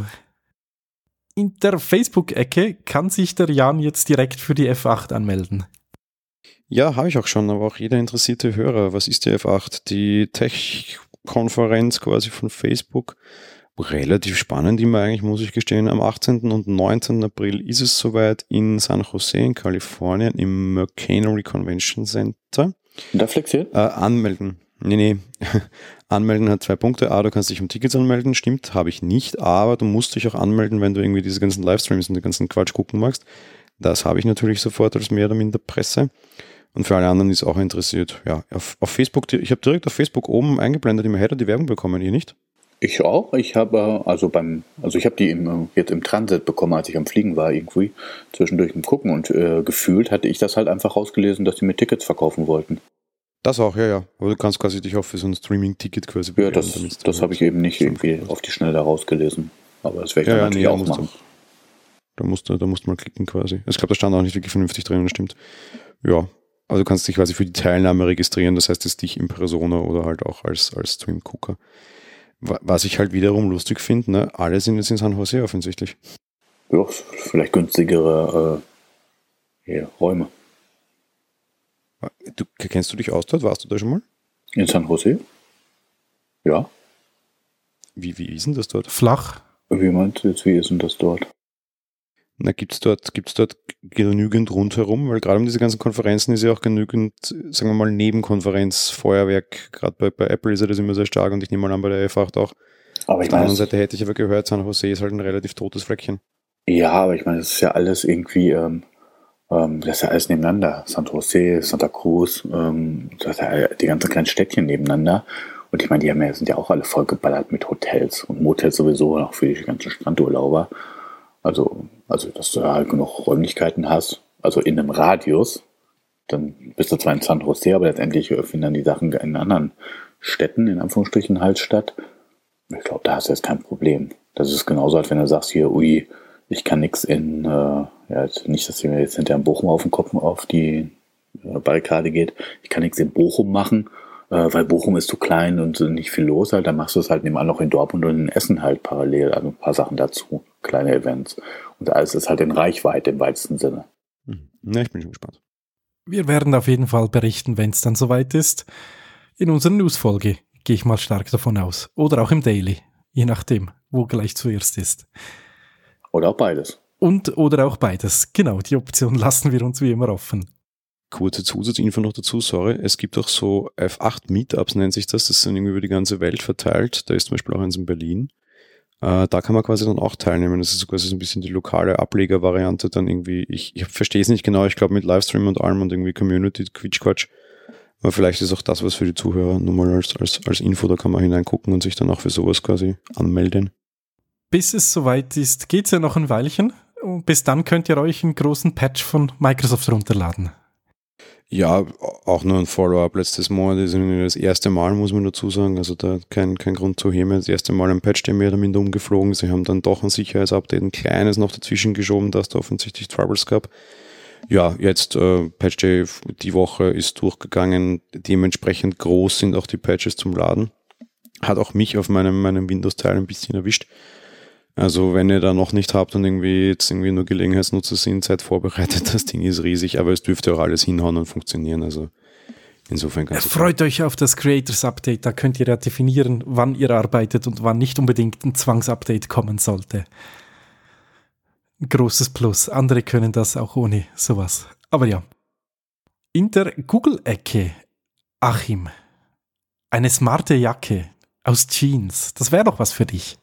In der Facebook-Ecke kann sich der Jan jetzt direkt für die F acht anmelden. Ja, habe ich auch schon, aber auch jeder interessierte Hörer. Was ist die F acht? Die Tech-Konferenz quasi von Facebook. Relativ spannend immer eigentlich, muss ich gestehen. Am achtzehnten und neunzehnten April ist es soweit in San Jose in Kalifornien im Mercanory Convention Center. Da flexiert? Äh, anmelden. Nee, nee. Anmelden hat zwei Punkte. A, du kannst dich um Tickets anmelden. Stimmt, habe ich nicht. Aber du musst dich auch anmelden, wenn du irgendwie diese ganzen Livestreams und den ganzen Quatsch gucken magst. Das habe ich natürlich sofort als mehr oder minder Presse. Und für alle anderen ist auch interessiert. Ja, auf, auf Facebook, ich habe direkt auf Facebook oben eingeblendet im Header die Werbung bekommen. Ihr nicht? Ich auch. Ich habe also beim, also ich habe die im, jetzt im Transit bekommen, als ich am Fliegen war, irgendwie zwischendurch im Gucken und äh, gefühlt hatte ich das halt einfach rausgelesen, dass die mir Tickets verkaufen wollten. Das auch, ja, ja. Aber du kannst quasi dich auch für so ein Streaming-Ticket quasi Ja, das, das habe ich eben nicht irgendwie auf die Schnelle da rausgelesen. Aber das werde ich ja, dann ja, natürlich nee, auch da machen. Da musst du, da musst du mal klicken quasi. Ich glaube, da stand auch nicht wirklich vernünftig drin, das stimmt. Ja, also du kannst dich quasi für die Teilnahme registrieren, das heißt, es dich in Persona oder halt auch als, als Stream-Gucker. Was ich halt wiederum lustig finde, ne, alle sind jetzt in San Jose offensichtlich. Ja, vielleicht günstigere äh, ja, Räume. Du, kennst du dich aus dort? Warst du da schon mal? In San Jose? Ja. Wie, wie ist denn das dort? Flach. Wie meinst du jetzt, wie ist denn das dort? Na, gibt's dort, gibt's dort genügend rundherum? Weil gerade um diese ganzen Konferenzen ist ja auch genügend, sagen wir mal, Nebenkonferenz-Feuerwerk. Gerade bei, bei Apple ist ja das immer sehr stark und ich nehme mal an, bei der F acht auch. Aber ich Auf der meine, anderen Seite hätte ich aber gehört, San Jose ist halt ein relativ totes Fleckchen. ja, aber ich meine, das ist ja alles irgendwie, ähm, ähm, das ist ja alles nebeneinander. San Jose, Santa Cruz, ähm, das ist ja die ganzen kleinen Städtchen nebeneinander. Und ich meine, die haben ja, sind ja auch alle vollgeballert mit Hotels und Motels sowieso, auch für die ganzen Strandurlauber. Also, also, dass du halt genug Räumlichkeiten hast, also in einem Radius, dann bist du zwar in San Jose, aber letztendlich finden dann die Sachen in anderen Städten, in Anführungsstrichen, halt statt. Ich glaube, da hast du jetzt kein Problem. Das ist genauso, als wenn du sagst, hier, ui, ich kann nichts in, äh, ja, nicht, dass ihr mir jetzt hinter Bochum auf den Kopf auf die äh, Barrikade geht, ich kann nichts in Bochum machen, äh, weil Bochum ist zu klein und nicht viel los, halt, dann machst du es halt nebenan noch in Dortmund und in Essen halt parallel, also ein paar Sachen dazu, kleine Events. Und alles ist halt in Reichweite im weitesten Sinne. Mhm. Na, ich bin schon gespannt. Wir werden auf jeden Fall berichten, wenn es dann soweit ist. In unserer Newsfolge gehe ich mal stark davon aus. Oder auch im Daily, je nachdem, wo gleich zuerst ist. Oder auch beides. Und oder auch beides. Genau, die Option lassen wir uns wie immer offen. Kurze Zusatzinfo noch dazu, sorry. Es gibt auch so F acht Meetups, nennt sich das. Das sind irgendwie über die ganze Welt verteilt. Da ist zum Beispiel auch eins in Berlin. Äh, da kann man quasi dann auch teilnehmen. Das ist so quasi so ein bisschen die lokale Ablegervariante. Dann irgendwie, ich, ich verstehe es nicht genau, ich glaube mit Livestream und allem und irgendwie Community, Quitschquatsch. Aber vielleicht ist auch das was für die Zuhörer, nur mal als, als, als Info, da kann man hineingucken und sich dann auch für sowas quasi anmelden. Bis es soweit ist, geht es ja noch ein Weilchen. Und bis dann könnt ihr euch einen großen Patch von Microsoft runterladen. Ja, auch nur ein Follow-up. Letztes Monat ist das erste Mal, muss man dazu sagen. Also da kein, kein Grund zu heben. Das erste Mal ein Patch, der mehr oder minder umgeflogen. Sie haben dann doch ein Sicherheitsupdate, ein kleines noch dazwischen geschoben, dass da offensichtlich Troubles gab. Ja, jetzt äh, Patch Day die Woche ist durchgegangen. Dementsprechend groß sind auch die Patches zum Laden. Hat auch mich auf meinem, meinem Windows-Teil ein bisschen erwischt. Also wenn ihr da noch nicht habt und irgendwie jetzt irgendwie nur Gelegenheitsnutzer sind, seid vorbereitet. Das Ding ist riesig, aber es dürfte auch alles hinhauen und funktionieren. Also insofern ganz Freut euch auf das Creators Update. Da könnt ihr ja definieren, wann ihr arbeitet und wann nicht unbedingt ein Zwangsupdate kommen sollte. Ein großes Plus. Andere können das auch ohne sowas. Aber ja. In der Google-Ecke, Achim, eine smarte Jacke aus Jeans. Das wäre doch was für dich.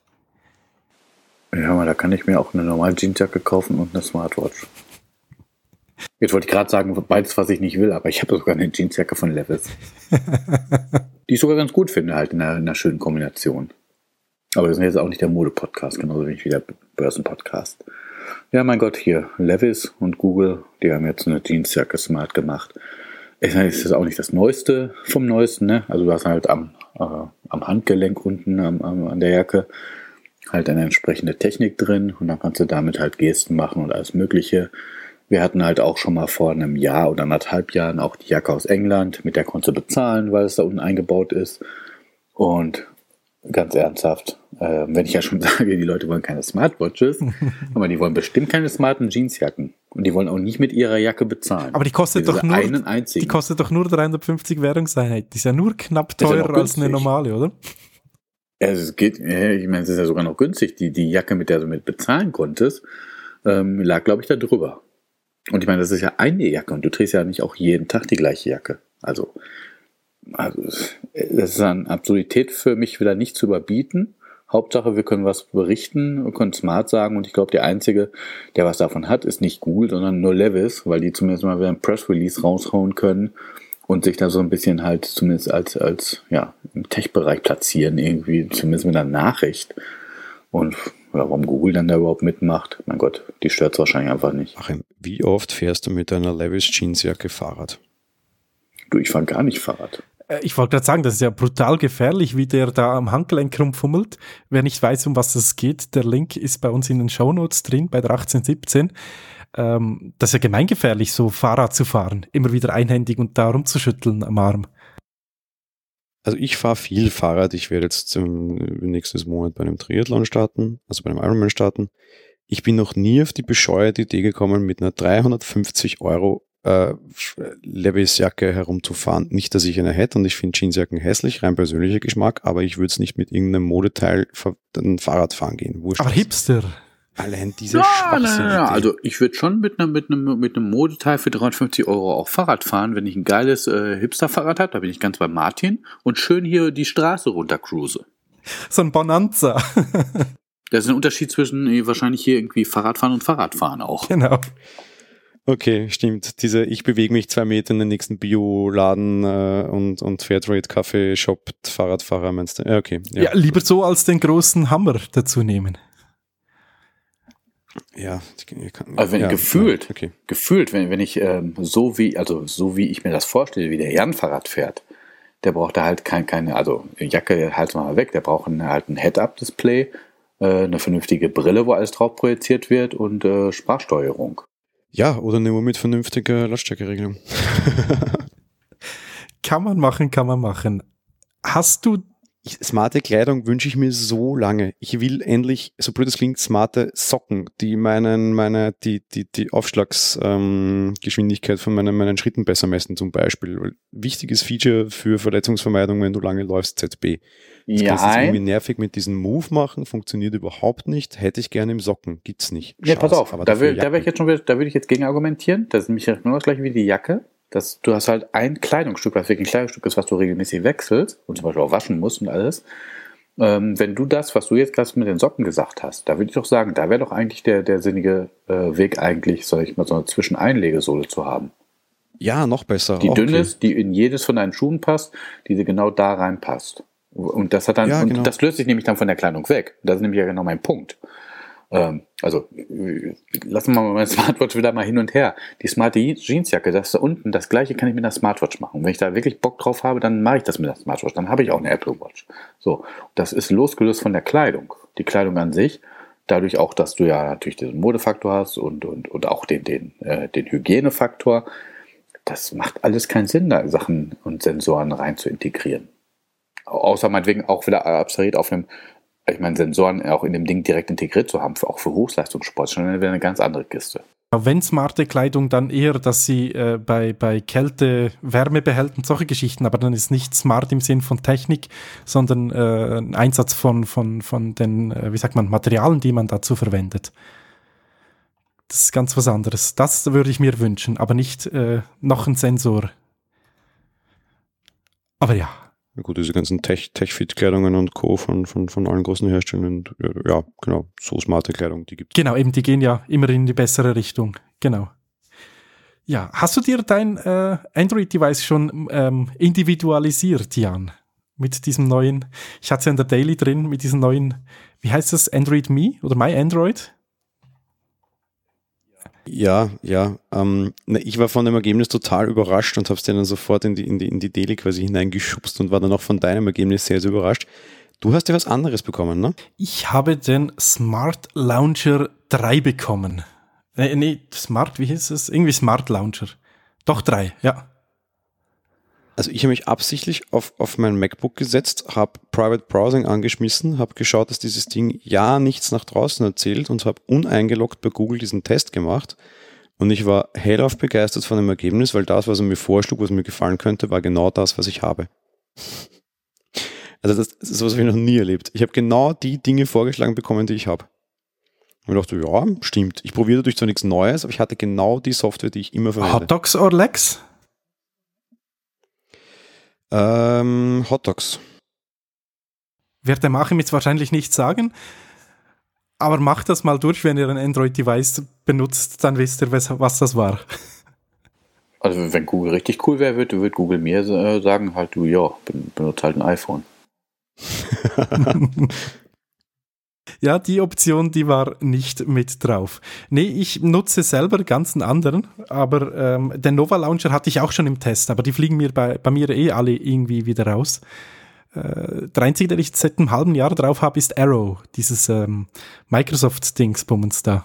Ja, aber da kann ich mir auch eine normale Jeansjacke kaufen und eine Smartwatch. Jetzt wollte ich gerade sagen, beides, was ich nicht will, aber ich habe sogar eine Jeansjacke von Levi's. Die ich sogar ganz gut finde, halt in einer, in einer schönen Kombination. Aber das ist jetzt auch nicht der Mode-Podcast, genauso wenig wie der Börsen-Podcast. Ja, mein Gott, hier, Levi's und Google, die haben jetzt eine Jeansjacke smart gemacht. Ich meine, es ist auch nicht das Neueste vom Neuesten, ne? Also du hast halt am, äh, am Handgelenk unten am, am, an der Jacke halt eine entsprechende Technik drin und dann kannst du damit halt Gesten machen und alles Mögliche. Wir hatten halt auch schon mal vor einem Jahr oder anderthalb Jahren auch die Jacke aus England, mit der konntest du bezahlen, weil es da unten eingebaut ist. Und ganz ernsthaft, äh, wenn ich ja schon sage, die Leute wollen keine Smartwatches, aber die wollen bestimmt keine smarten Jeansjacken. Und die wollen auch nicht mit ihrer Jacke bezahlen. Aber die kostet doch nur, einen einzigen. Die kostet doch nur dreihundertfünfzig Währungseinheiten. Die ist ja nur knapp teurer ja als eine normale, oder? Ja, es geht, ich meine, es ist ja sogar noch günstig. Die, die Jacke, mit der du mit bezahlen konntest, ähm, lag, glaube ich, da drüber. Und ich meine, das ist ja eine Jacke und du trägst ja nicht auch jeden Tag die gleiche Jacke. Also, also das ist an Absurdität für mich wieder nicht zu überbieten. Hauptsache, wir können was berichten, wir können smart sagen und ich glaube, der Einzige, der was davon hat, ist nicht Google, sondern nur Levi's, weil die zumindest mal wieder ein Press-Release raushauen können und sich da so ein bisschen halt zumindest als, als ja, im Tech-Bereich platzieren, irgendwie, zumindest mit einer Nachricht. Und ja, warum Google dann da überhaupt mitmacht, mein Gott, die stört es wahrscheinlich einfach nicht. Achim, wie oft fährst du mit einer Levi's Jeansjacke Fahrrad? Du, ich fahre gar nicht Fahrrad. Ich wollte gerade sagen, das ist ja brutal gefährlich, wie der da am Handgelenk rumfummelt. Wer nicht weiß, um was es geht, der Link ist bei uns in den Shownotes drin, bei der achtzehn siebzehn. Ähm, das ist ja gemeingefährlich, so Fahrrad zu fahren, immer wieder einhändig und da rumzuschütteln am Arm. Also ich fahre viel Fahrrad. Ich werde jetzt ähm, nächstes Monat bei einem Triathlon starten, also bei einem Ironman starten. Ich bin noch nie auf die bescheuerte Idee gekommen, mit einer dreihundertfünfzig Euro äh, Levi's Jacke herumzufahren. Nicht, dass ich eine hätte und ich finde Jeansjacken hässlich, rein persönlicher Geschmack, aber ich würde es nicht mit irgendeinem Modeteil ein Fahrrad fahren gehen. Wurscht. Aber Hipster. Allein diese Ja, Schwachsinn. na, na, also ich würde schon mit einem mit einem mit einem Modeteil für dreihundertfünfzig Euro auch Fahrrad fahren, wenn ich ein geiles äh, Hipster-Fahrrad habe, da bin ich ganz bei Martin und schön hier die Straße runter cruise. So ein Bonanza. Das ist ein Unterschied zwischen äh, wahrscheinlich hier irgendwie Fahrradfahren und Fahrradfahren auch. Genau. Okay, stimmt. Diese, ich bewege mich zwei Meter in den nächsten Bioladen äh, und, und Fairtrade-Kaffee-Shop, Fahrradfahrer meinst du? Ja, okay. Ja. Ja, lieber so als den großen Hammer dazu nehmen. Ja, ich kann, Also wenn ja, gefühlt, ja, okay. gefühlt, wenn, wenn ich ähm, so wie, also so wie ich mir das vorstelle, wie der Jan Fahrrad fährt, der braucht da halt kein, keine, also Jacke halt mal weg, der braucht ein, halt ein Head-Up-Display, äh, eine vernünftige Brille, wo alles drauf projiziert wird und äh, Sprachsteuerung. Ja, oder eine Uhr mit vernünftiger Lautstärkeregelung. Kann man machen, kann man machen. Hast du... Ich, smarte Kleidung wünsche ich mir so lange. Ich will endlich, so blöd es klingt, smarte Socken, die meinen, meine, die, die, die Aufschlagsgeschwindigkeit ähm, von meinen, meinen Schritten besser messen zum Beispiel. Wichtiges Feature für Verletzungsvermeidung, wenn du lange läufst, Z B. Das Ja, kannst du irgendwie nervig mit diesem Move machen, funktioniert überhaupt nicht, hätte ich gerne im Socken, gibt's nicht. ja, pass auf, aber da dafür will, da will ich jetzt schon wieder, da würde ich jetzt gegen argumentieren, das ist nämlich genau das gleiche wie die Jacke. Das, du hast halt ein Kleidungsstück, was wirklich ein Kleidungsstück ist, was du regelmäßig wechselst und zum Beispiel auch waschen musst und alles. Ähm, wenn du das, was du jetzt gerade mit den Socken gesagt hast, da würde ich doch sagen, da wäre doch eigentlich der, der sinnige äh, Weg eigentlich, sag ich mal, so eine Zwischeneinlegesohle zu haben. Ja, noch besser. Die auch dünn okay. ist, die in jedes von deinen Schuhen passt, die dir genau da reinpasst. Und das hat dann, Ja, und genau. das löst sich nämlich dann von der Kleidung weg. Das ist nämlich ja genau mein Punkt. Ähm, also, äh, lassen wir mal meine Smartwatch wieder mal hin und her. Die smarte Jeansjacke, das da unten, das gleiche kann ich mit einer Smartwatch machen. Und wenn ich da wirklich Bock drauf habe, dann mache ich das mit der Smartwatch. Dann habe ich auch eine Apple Watch. So, das ist losgelöst von der Kleidung. Die Kleidung an sich, dadurch auch, dass du ja natürlich diesen Modefaktor hast und, und, und auch den, den, äh, den Hygienefaktor. Das macht alles keinen Sinn, da Sachen und Sensoren rein zu integrieren. Außer meinetwegen auch wieder abstrahiert auf einem, ich meine, Sensoren auch in dem Ding direkt integriert zu haben, für, auch für Hochleistungssport, schon wäre eine ganz andere Kiste. Wenn smarte Kleidung, dann eher, dass sie äh, bei, bei Kälte Wärme behält und solche Geschichten, aber dann ist nicht smart im Sinn von Technik, sondern äh, ein Einsatz von, von, von den, äh, wie sagt man, Materialien, die man dazu verwendet. Das ist ganz was anderes. Das würde ich mir wünschen, aber nicht äh, noch ein Sensor. Aber ja. Ja, gut, diese ganzen Tech, Tech-Fit-Kleidungen und Co. von, von, von allen großen Herstellern. Ja, genau, so smarte Kleidung, die gibt es. Genau, eben, die gehen ja immer in die bessere Richtung. Genau. Ja, hast du dir dein äh, Android-Device schon ähm, individualisiert, Jan? Mit diesem neuen, ich hatte es ja in der Daily drin, mit diesem neuen, wie heißt das, Android Me oder My Android? Ja, ja. Ähm, na, ich war von dem Ergebnis total überrascht und habe es dann sofort in die, in, die, in die Daily quasi hineingeschubst und war dann auch von deinem Ergebnis sehr, sehr überrascht. Du hast ja was anderes bekommen, ne? Ich habe den Smart Launcher drei bekommen. Nee, nee, Smart, wie hieß es? Irgendwie Smart Launcher. Doch drei, ja. Also ich habe mich absichtlich auf, auf mein MacBook gesetzt, habe Private Browsing angeschmissen, habe geschaut, dass dieses Ding ja nichts nach draußen erzählt und habe uneingeloggt bei Google diesen Test gemacht. Und ich war hellauf begeistert von dem Ergebnis, weil das, was er mir vorschlug, was mir gefallen könnte, war genau das, was ich habe. Also das, das ist was, was ich noch nie erlebt. Ich habe genau die Dinge vorgeschlagen bekommen, die ich habe. Und ich dachte, ja, stimmt. Ich probiere dadurch zwar nichts Neues, aber ich hatte genau die Software, die ich immer verwende. Hot Dogs or Lex? Ähm, Hot Dogs. Wird der Machim jetzt wahrscheinlich nicht sagen, aber macht das mal durch, wenn ihr ein Android-Device benutzt, dann wisst ihr, was, was das war. Also wenn Google richtig cool wäre, würde, würde Google mir äh, sagen, halt du, ja, benutzt halt ein iPhone. Ja, die Option, die war nicht mit drauf. Nee, ich nutze selber ganz einen anderen, aber ähm, den Nova Launcher hatte ich auch schon im Test, aber die fliegen mir bei, bei mir eh alle irgendwie wieder raus. Äh, der einzige, den ich seit einem halben Jahr drauf habe, ist Arrow, dieses ähm, Microsoft-Dingsbummens da.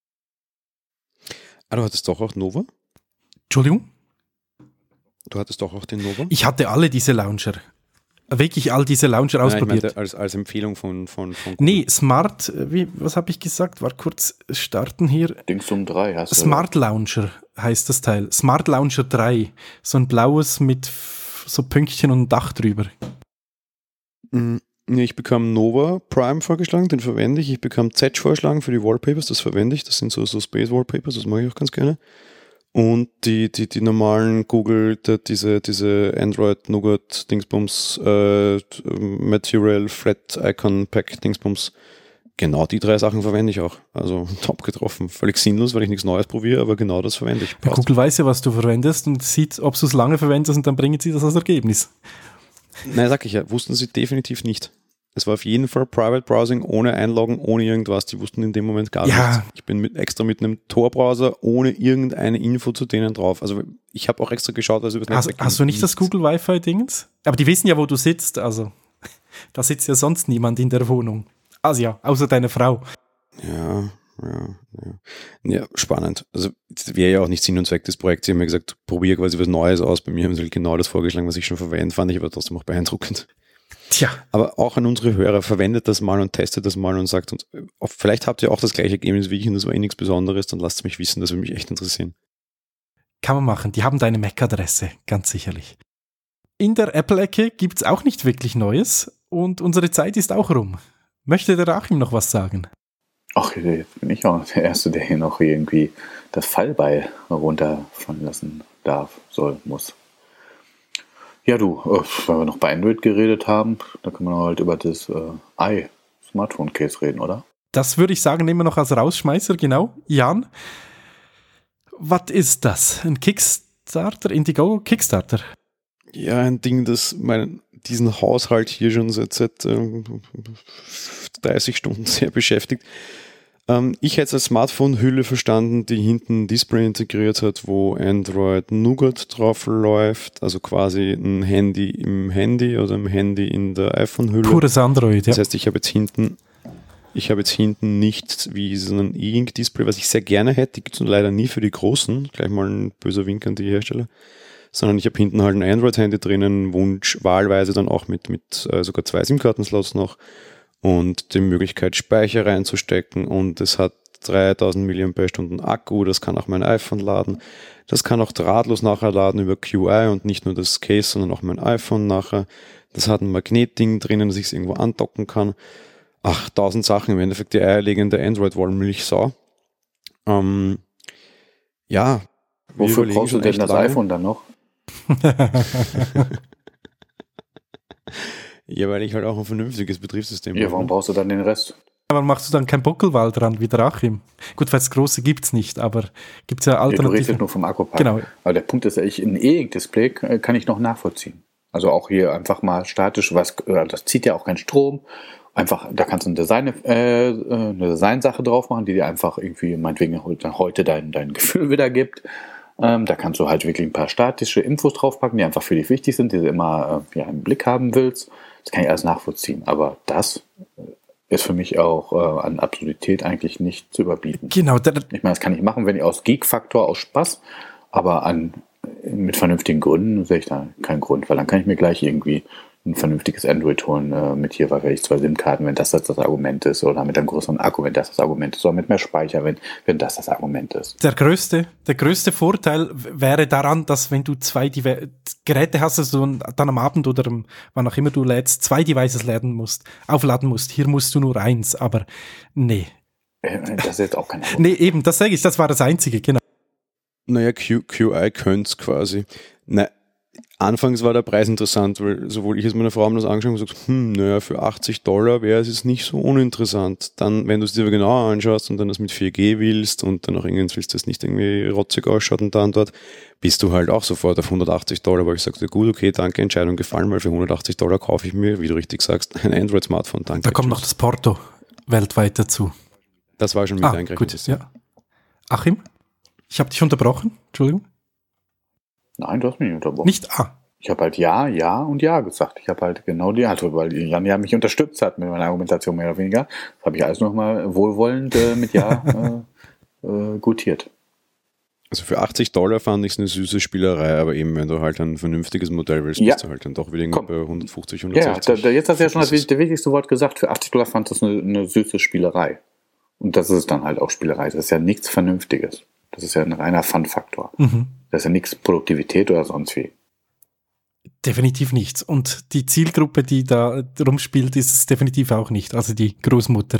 Ah, du hattest doch auch Nova? Entschuldigung? Du hattest doch auch den Nova? Ich hatte alle diese Launcher. Wirklich all diese Launcher Nein, ausprobiert. ich meinte als, als Empfehlung von, von, von Nee, Smart, wie, was habe ich gesagt? War kurz starten hier. Dings um drei hast du. Smart Launcher heißt das Teil. Smart Launcher drei. So ein blaues mit f- so Pünktchen und ein Dach drüber. Ich bekam Nova Prime vorgeschlagen, den verwende ich. Ich bekam Zetsch vorgeschlagen für die Wallpapers, das verwende ich. Das sind so, so Space Wallpapers, das mag ich auch ganz gerne. Und die, die, die normalen Google, die, diese, diese Android Nougat Dingsbums, äh, Material Flat Icon Pack Dingsbums, genau die drei Sachen verwende ich auch. Also top getroffen. Völlig sinnlos, weil ich nichts Neues probiere, aber genau das verwende ich. Ja, Google weiß ja, was du verwendest und sieht, ob du es lange verwendest und dann bringen sie das als Ergebnis. Nein, sag ich ja, wussten sie definitiv nicht. Es war auf jeden Fall Private Browsing ohne Einloggen, ohne irgendwas. Die wussten in dem Moment gar ja. nichts. Ich bin mit, extra mit einem Tor-Browser ohne irgendeine Info zu denen drauf. Also ich habe auch extra geschaut, was über das Netzwerk. Hast, hast du nicht das Google Wi-Fi-Dingens? Aber die wissen ja, wo du sitzt. Also da sitzt ja sonst niemand in der Wohnung. Also ja, außer deine Frau. Ja, ja, ja. Ja, spannend. Also das wäre ja auch nicht Sinn und Zweck des Projekts. Sie haben mir gesagt, probiere quasi was Neues aus. Bei mir haben sie halt genau das vorgeschlagen, was ich schon verwende. Fand ich aber trotzdem auch beeindruckend. Tja. Aber auch an unsere Hörer, verwendet das mal und testet das mal und sagt uns, vielleicht habt ihr auch das gleiche Ergebnis wie ich und das war eh nichts Besonderes, dann lasst es mich wissen, das würde mich echt interessieren. Kann man machen, die haben deine M A C-Adresse, ganz sicherlich. In der Apple-Ecke gibt es auch nicht wirklich Neues und unsere Zeit ist auch rum. Möchte der Achim noch was sagen? Ach, jetzt bin ich auch der Erste, der hier noch irgendwie das Fallbeil runterfallen lassen darf, soll, muss. Ja, du, weil wir noch bei Android geredet haben, da kann man halt über das äh, i-Smartphone-Case reden, oder? Das würde ich sagen, nehmen wir noch als Rausschmeißer, genau. Jan, was ist das? Ein Kickstarter? Indiegogo Kickstarter? Ja, ein Ding, das meinen, diesen Haushalt hier schon seit, seit äh, dreißig Stunden sehr beschäftigt. Ähm, ich hätte es als Smartphone-Hülle verstanden, die hinten ein Display integriert hat, wo Android Nougat drauf läuft, also quasi ein Handy im Handy oder ein Handy in der iPhone-Hülle. Pures Android, ja. Das heißt, ich habe jetzt hinten ich habe jetzt hinten nicht wie so ein E-Ink-Display, was ich sehr gerne hätte, die gibt es leider nie für die Großen, gleich mal ein böser Wink an die Hersteller, sondern ich habe hinten halt ein Android-Handy drinnen, Wunsch, wahlweise dann auch mit, mit äh, sogar zwei SIM-Karten-Slots noch und die Möglichkeit, Speicher reinzustecken und es hat dreitausend Milliampere-Stunden Akku, das kann auch mein iPhone laden, das kann auch drahtlos nachher laden über Q I und nicht nur das Case, sondern auch mein iPhone nachher. Das hat ein Magnetding drinnen, dass ich es irgendwo andocken kann. Ach, tausend Sachen, im Endeffekt die eierlegende Android-Wollmilchsau. Ähm, ja. Wofür brauchst du denn das lange. iPhone dann noch? Ja, weil ich halt auch ein vernünftiges Betriebssystem habe. Ja, warum brauchst du dann den Rest? Aber machst du dann kein Buckelwal dran wie der Achim? Gut, weil das Große gibt es nicht, aber gibt es ja Alternativen. Ja, du redest nur vom Akkupack. Genau. Aber der Punkt ist, ich ein E-Ink-Display kann ich noch nachvollziehen. Also auch hier einfach mal statisch, was, das zieht ja auch keinen Strom. Einfach, da kannst du eine Design, äh, eine Designsache drauf machen, die dir einfach irgendwie, meinetwegen heute dein, dein Gefühl wiedergibt. Ähm, da kannst du halt wirklich ein paar statische Infos draufpacken, die einfach für dich wichtig sind, die du immer äh, ja, im Blick haben willst. Das kann ich alles nachvollziehen. Aber das ist für mich auch äh, an Absurdität eigentlich nicht zu überbieten. Genau. Da, ich meine, das kann ich machen, wenn ich aus Geek-Faktor, aus Spaß, aber an, mit vernünftigen Gründen sehe ich da keinen Grund, weil dann kann ich mir gleich irgendwie ein vernünftiges Android holen äh, mit hier, weil ich zwei SIM-Karten, wenn das, das das Argument ist, oder mit einem größeren Akku, wenn das das Argument ist, oder mit mehr Speicher, wenn, wenn das das Argument ist. Der größte, der größte Vorteil wäre daran, dass wenn du zwei Dive- Geräte hast, also du dann am Abend oder am, wann auch immer du lädst, zwei Devices laden musst, aufladen musst. Hier musst du nur eins, aber nee. Äh, das ist jetzt auch kein Argument. Nee, eben, das sage ich, das war das Einzige, genau. Naja, Q, QI könnte es quasi. Nein. Anfangs war der Preis interessant, weil sowohl ich als meine Frau haben das angeschaut und gesagt, hm, naja, für achtzig Dollar wäre es jetzt nicht so uninteressant. Dann, wenn du es dir genauer anschaust und dann das mit vier G willst und dann auch irgendwann willst, dass nicht irgendwie rotzig ausschaut und da und dort, bist du halt auch sofort auf hundertachtzig Dollar, weil ich sagte, gut, okay, danke, Entscheidung gefallen, weil für hundertachtzig Dollar kaufe ich mir, wie du richtig sagst, ein Android-Smartphone, danke. Da kommt noch das Porto weltweit dazu. Das war schon mit ah, eingerechnet. Gut, ja. Achim, ich habe dich unterbrochen, Entschuldigung. Nein, du hast mich nicht unterbrochen. Nicht A. Ich habe halt Ja, Ja und Ja gesagt. Ich habe halt genau die Antwort, weil Jan ja mich unterstützt hat mit meiner Argumentation mehr oder weniger. Das habe ich alles nochmal wohlwollend äh, mit Ja äh, äh, gutiert. Also für achtzig Dollar fand ich es eine süße Spielerei, aber eben, wenn du halt ein vernünftiges Modell willst, ja. bist du halt dann doch wieder Komm. bei hundertfünfzig, hundertsechzig. Ja, da, da, jetzt hast du ja schon das, das wichtigste Wort gesagt. Für achtzig Dollar fand das eine, eine süße Spielerei. Und das ist dann halt auch Spielerei. Das ist ja nichts Vernünftiges. Das ist ja ein reiner Fun-Faktor. Mhm. Das ist ja nichts Produktivität oder sonst wie. Definitiv nichts. Und die Zielgruppe, die da rumspielt, ist es definitiv auch nicht. Also die Großmutter.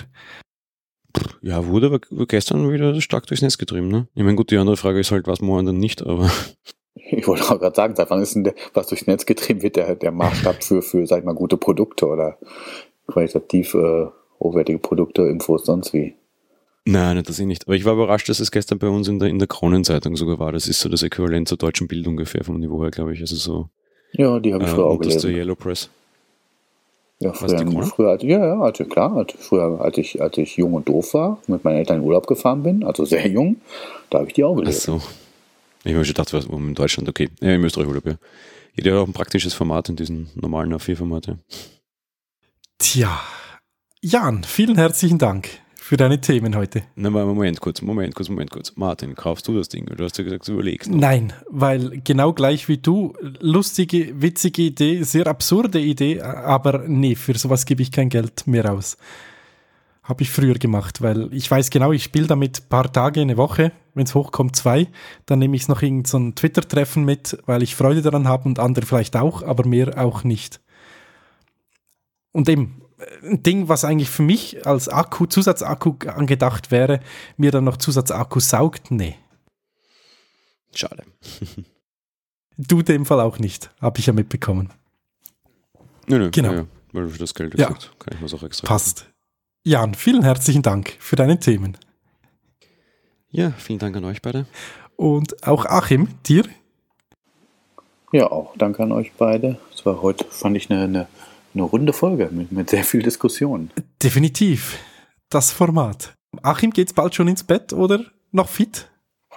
Ja, wurde aber gestern wieder stark durchs Netz getrieben, ne? Ich meine, gut, die andere Frage ist halt, was morgen dann nicht, aber... Ich wollte auch gerade sagen, seit wann ist denn der, was durchs Netz getrieben wird, der, der Maßstab für, für, sag ich mal, gute Produkte oder qualitativ äh, hochwertige Produkte, Infos, sonst wie? Nein, das ich nicht. Aber ich war überrascht, dass es gestern bei uns in der, in der Kronenzeitung sogar war. Das ist so das Äquivalent zur deutschen Bild ungefähr vom Niveau her, glaube ich. Also so. Ja, die habe ich äh, früher auch das ist gelesen. der Yellow Press. Ja, früher, früher als, ja, ja, also klar, als, früher, als ich, als ich jung und doof war, mit meinen Eltern in Urlaub gefahren bin, also sehr jung, da habe ich die auch gelesen. Ach so. Ich habe mir schon gedacht, was in Deutschland, okay. Ja, in Österreich Urlaub, ja. Jeder hat auch ein praktisches Format in diesen normalen A vier Format, ja. Tja, Jan, vielen herzlichen Dank für deine Themen heute. Na, Moment kurz, Moment kurz, Moment kurz. Martin, kaufst du das Ding? Du hast ja gesagt, du überlegst. Noch. Nein, weil genau gleich wie du, lustige, witzige Idee, sehr absurde Idee, aber nee, für sowas gebe ich kein Geld mehr aus. Habe ich früher gemacht, weil ich weiß genau, ich spiele damit ein paar Tage, eine Woche, wenn es hochkommt, zwei. Dann nehme ich noch irgend so ein Twitter-Treffen mit, weil ich Freude daran habe und andere vielleicht auch, aber mehr auch nicht. Und eben, ein Ding, was eigentlich für mich als Akku, Zusatzakku angedacht wäre, mir dann noch Zusatzakku saugt, nee. Schade. Du in dem Fall auch nicht, habe ich ja mitbekommen. Nö, nö, genau. Ja, weil du für das Geld ja. gesagt, kann ich mir das auch extra Passt. machen. Jan, vielen herzlichen Dank für deine Themen. Ja, vielen Dank an euch beide. Und auch Achim, dir? Ja, auch danke an euch beide. Es war heute, fand ich, eine, eine, eine runde Folge mit, mit sehr viel Diskussion. Definitiv. Das Format. Achim, geht's bald schon ins Bett oder noch fit?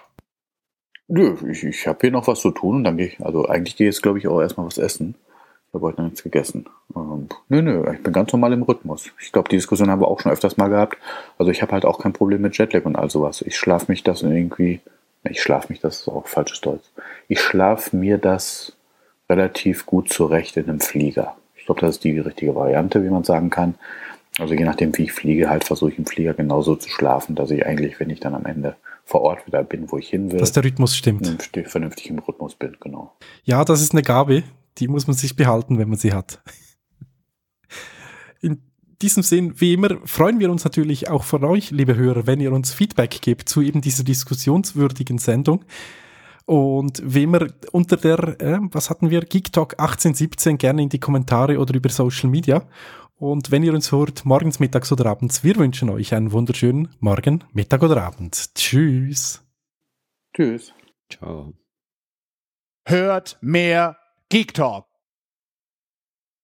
Nö, ich, ich habe hier noch was zu tun und dann gehe ich, also eigentlich gehe ich jetzt, glaube ich, auch erstmal was essen. Ich habe heute noch nichts gegessen. Ähm, nö, nö, ich bin ganz normal im Rhythmus. Ich glaube, die Diskussion haben wir auch schon öfters mal gehabt. Also ich habe halt auch kein Problem mit Jetlag und all sowas. Ich schlafe mich das irgendwie, ich schlafe mich, das ist auch falsches Deutsch. Ich schlafe mir das relativ gut zurecht in einem Flieger. Ich glaube, das ist die richtige Variante, wie man sagen kann. Also je nachdem, wie ich fliege, halt versuche ich im Flieger genauso zu schlafen, dass ich eigentlich, wenn ich dann am Ende vor Ort wieder bin, wo ich hin will, dass der Rhythmus stimmt. Vernünftig im Rhythmus bin, genau. Ja, das ist eine Gabe. Die muss man sich behalten, wenn man sie hat. In diesem Sinn, wie immer, freuen wir uns natürlich auch von euch, liebe Hörer, wenn ihr uns Feedback gebt zu eben dieser diskussionswürdigen Sendung. Und wie immer unter der, äh, was hatten wir, Geek Talk achtzehn siebzehn, gerne in die Kommentare oder über Social Media. Und wenn ihr uns hört, morgens, mittags oder abends, wir wünschen euch einen wunderschönen Morgen, Mittag oder Abend. Tschüss. Tschüss. Ciao. Hört mehr Geek Talk.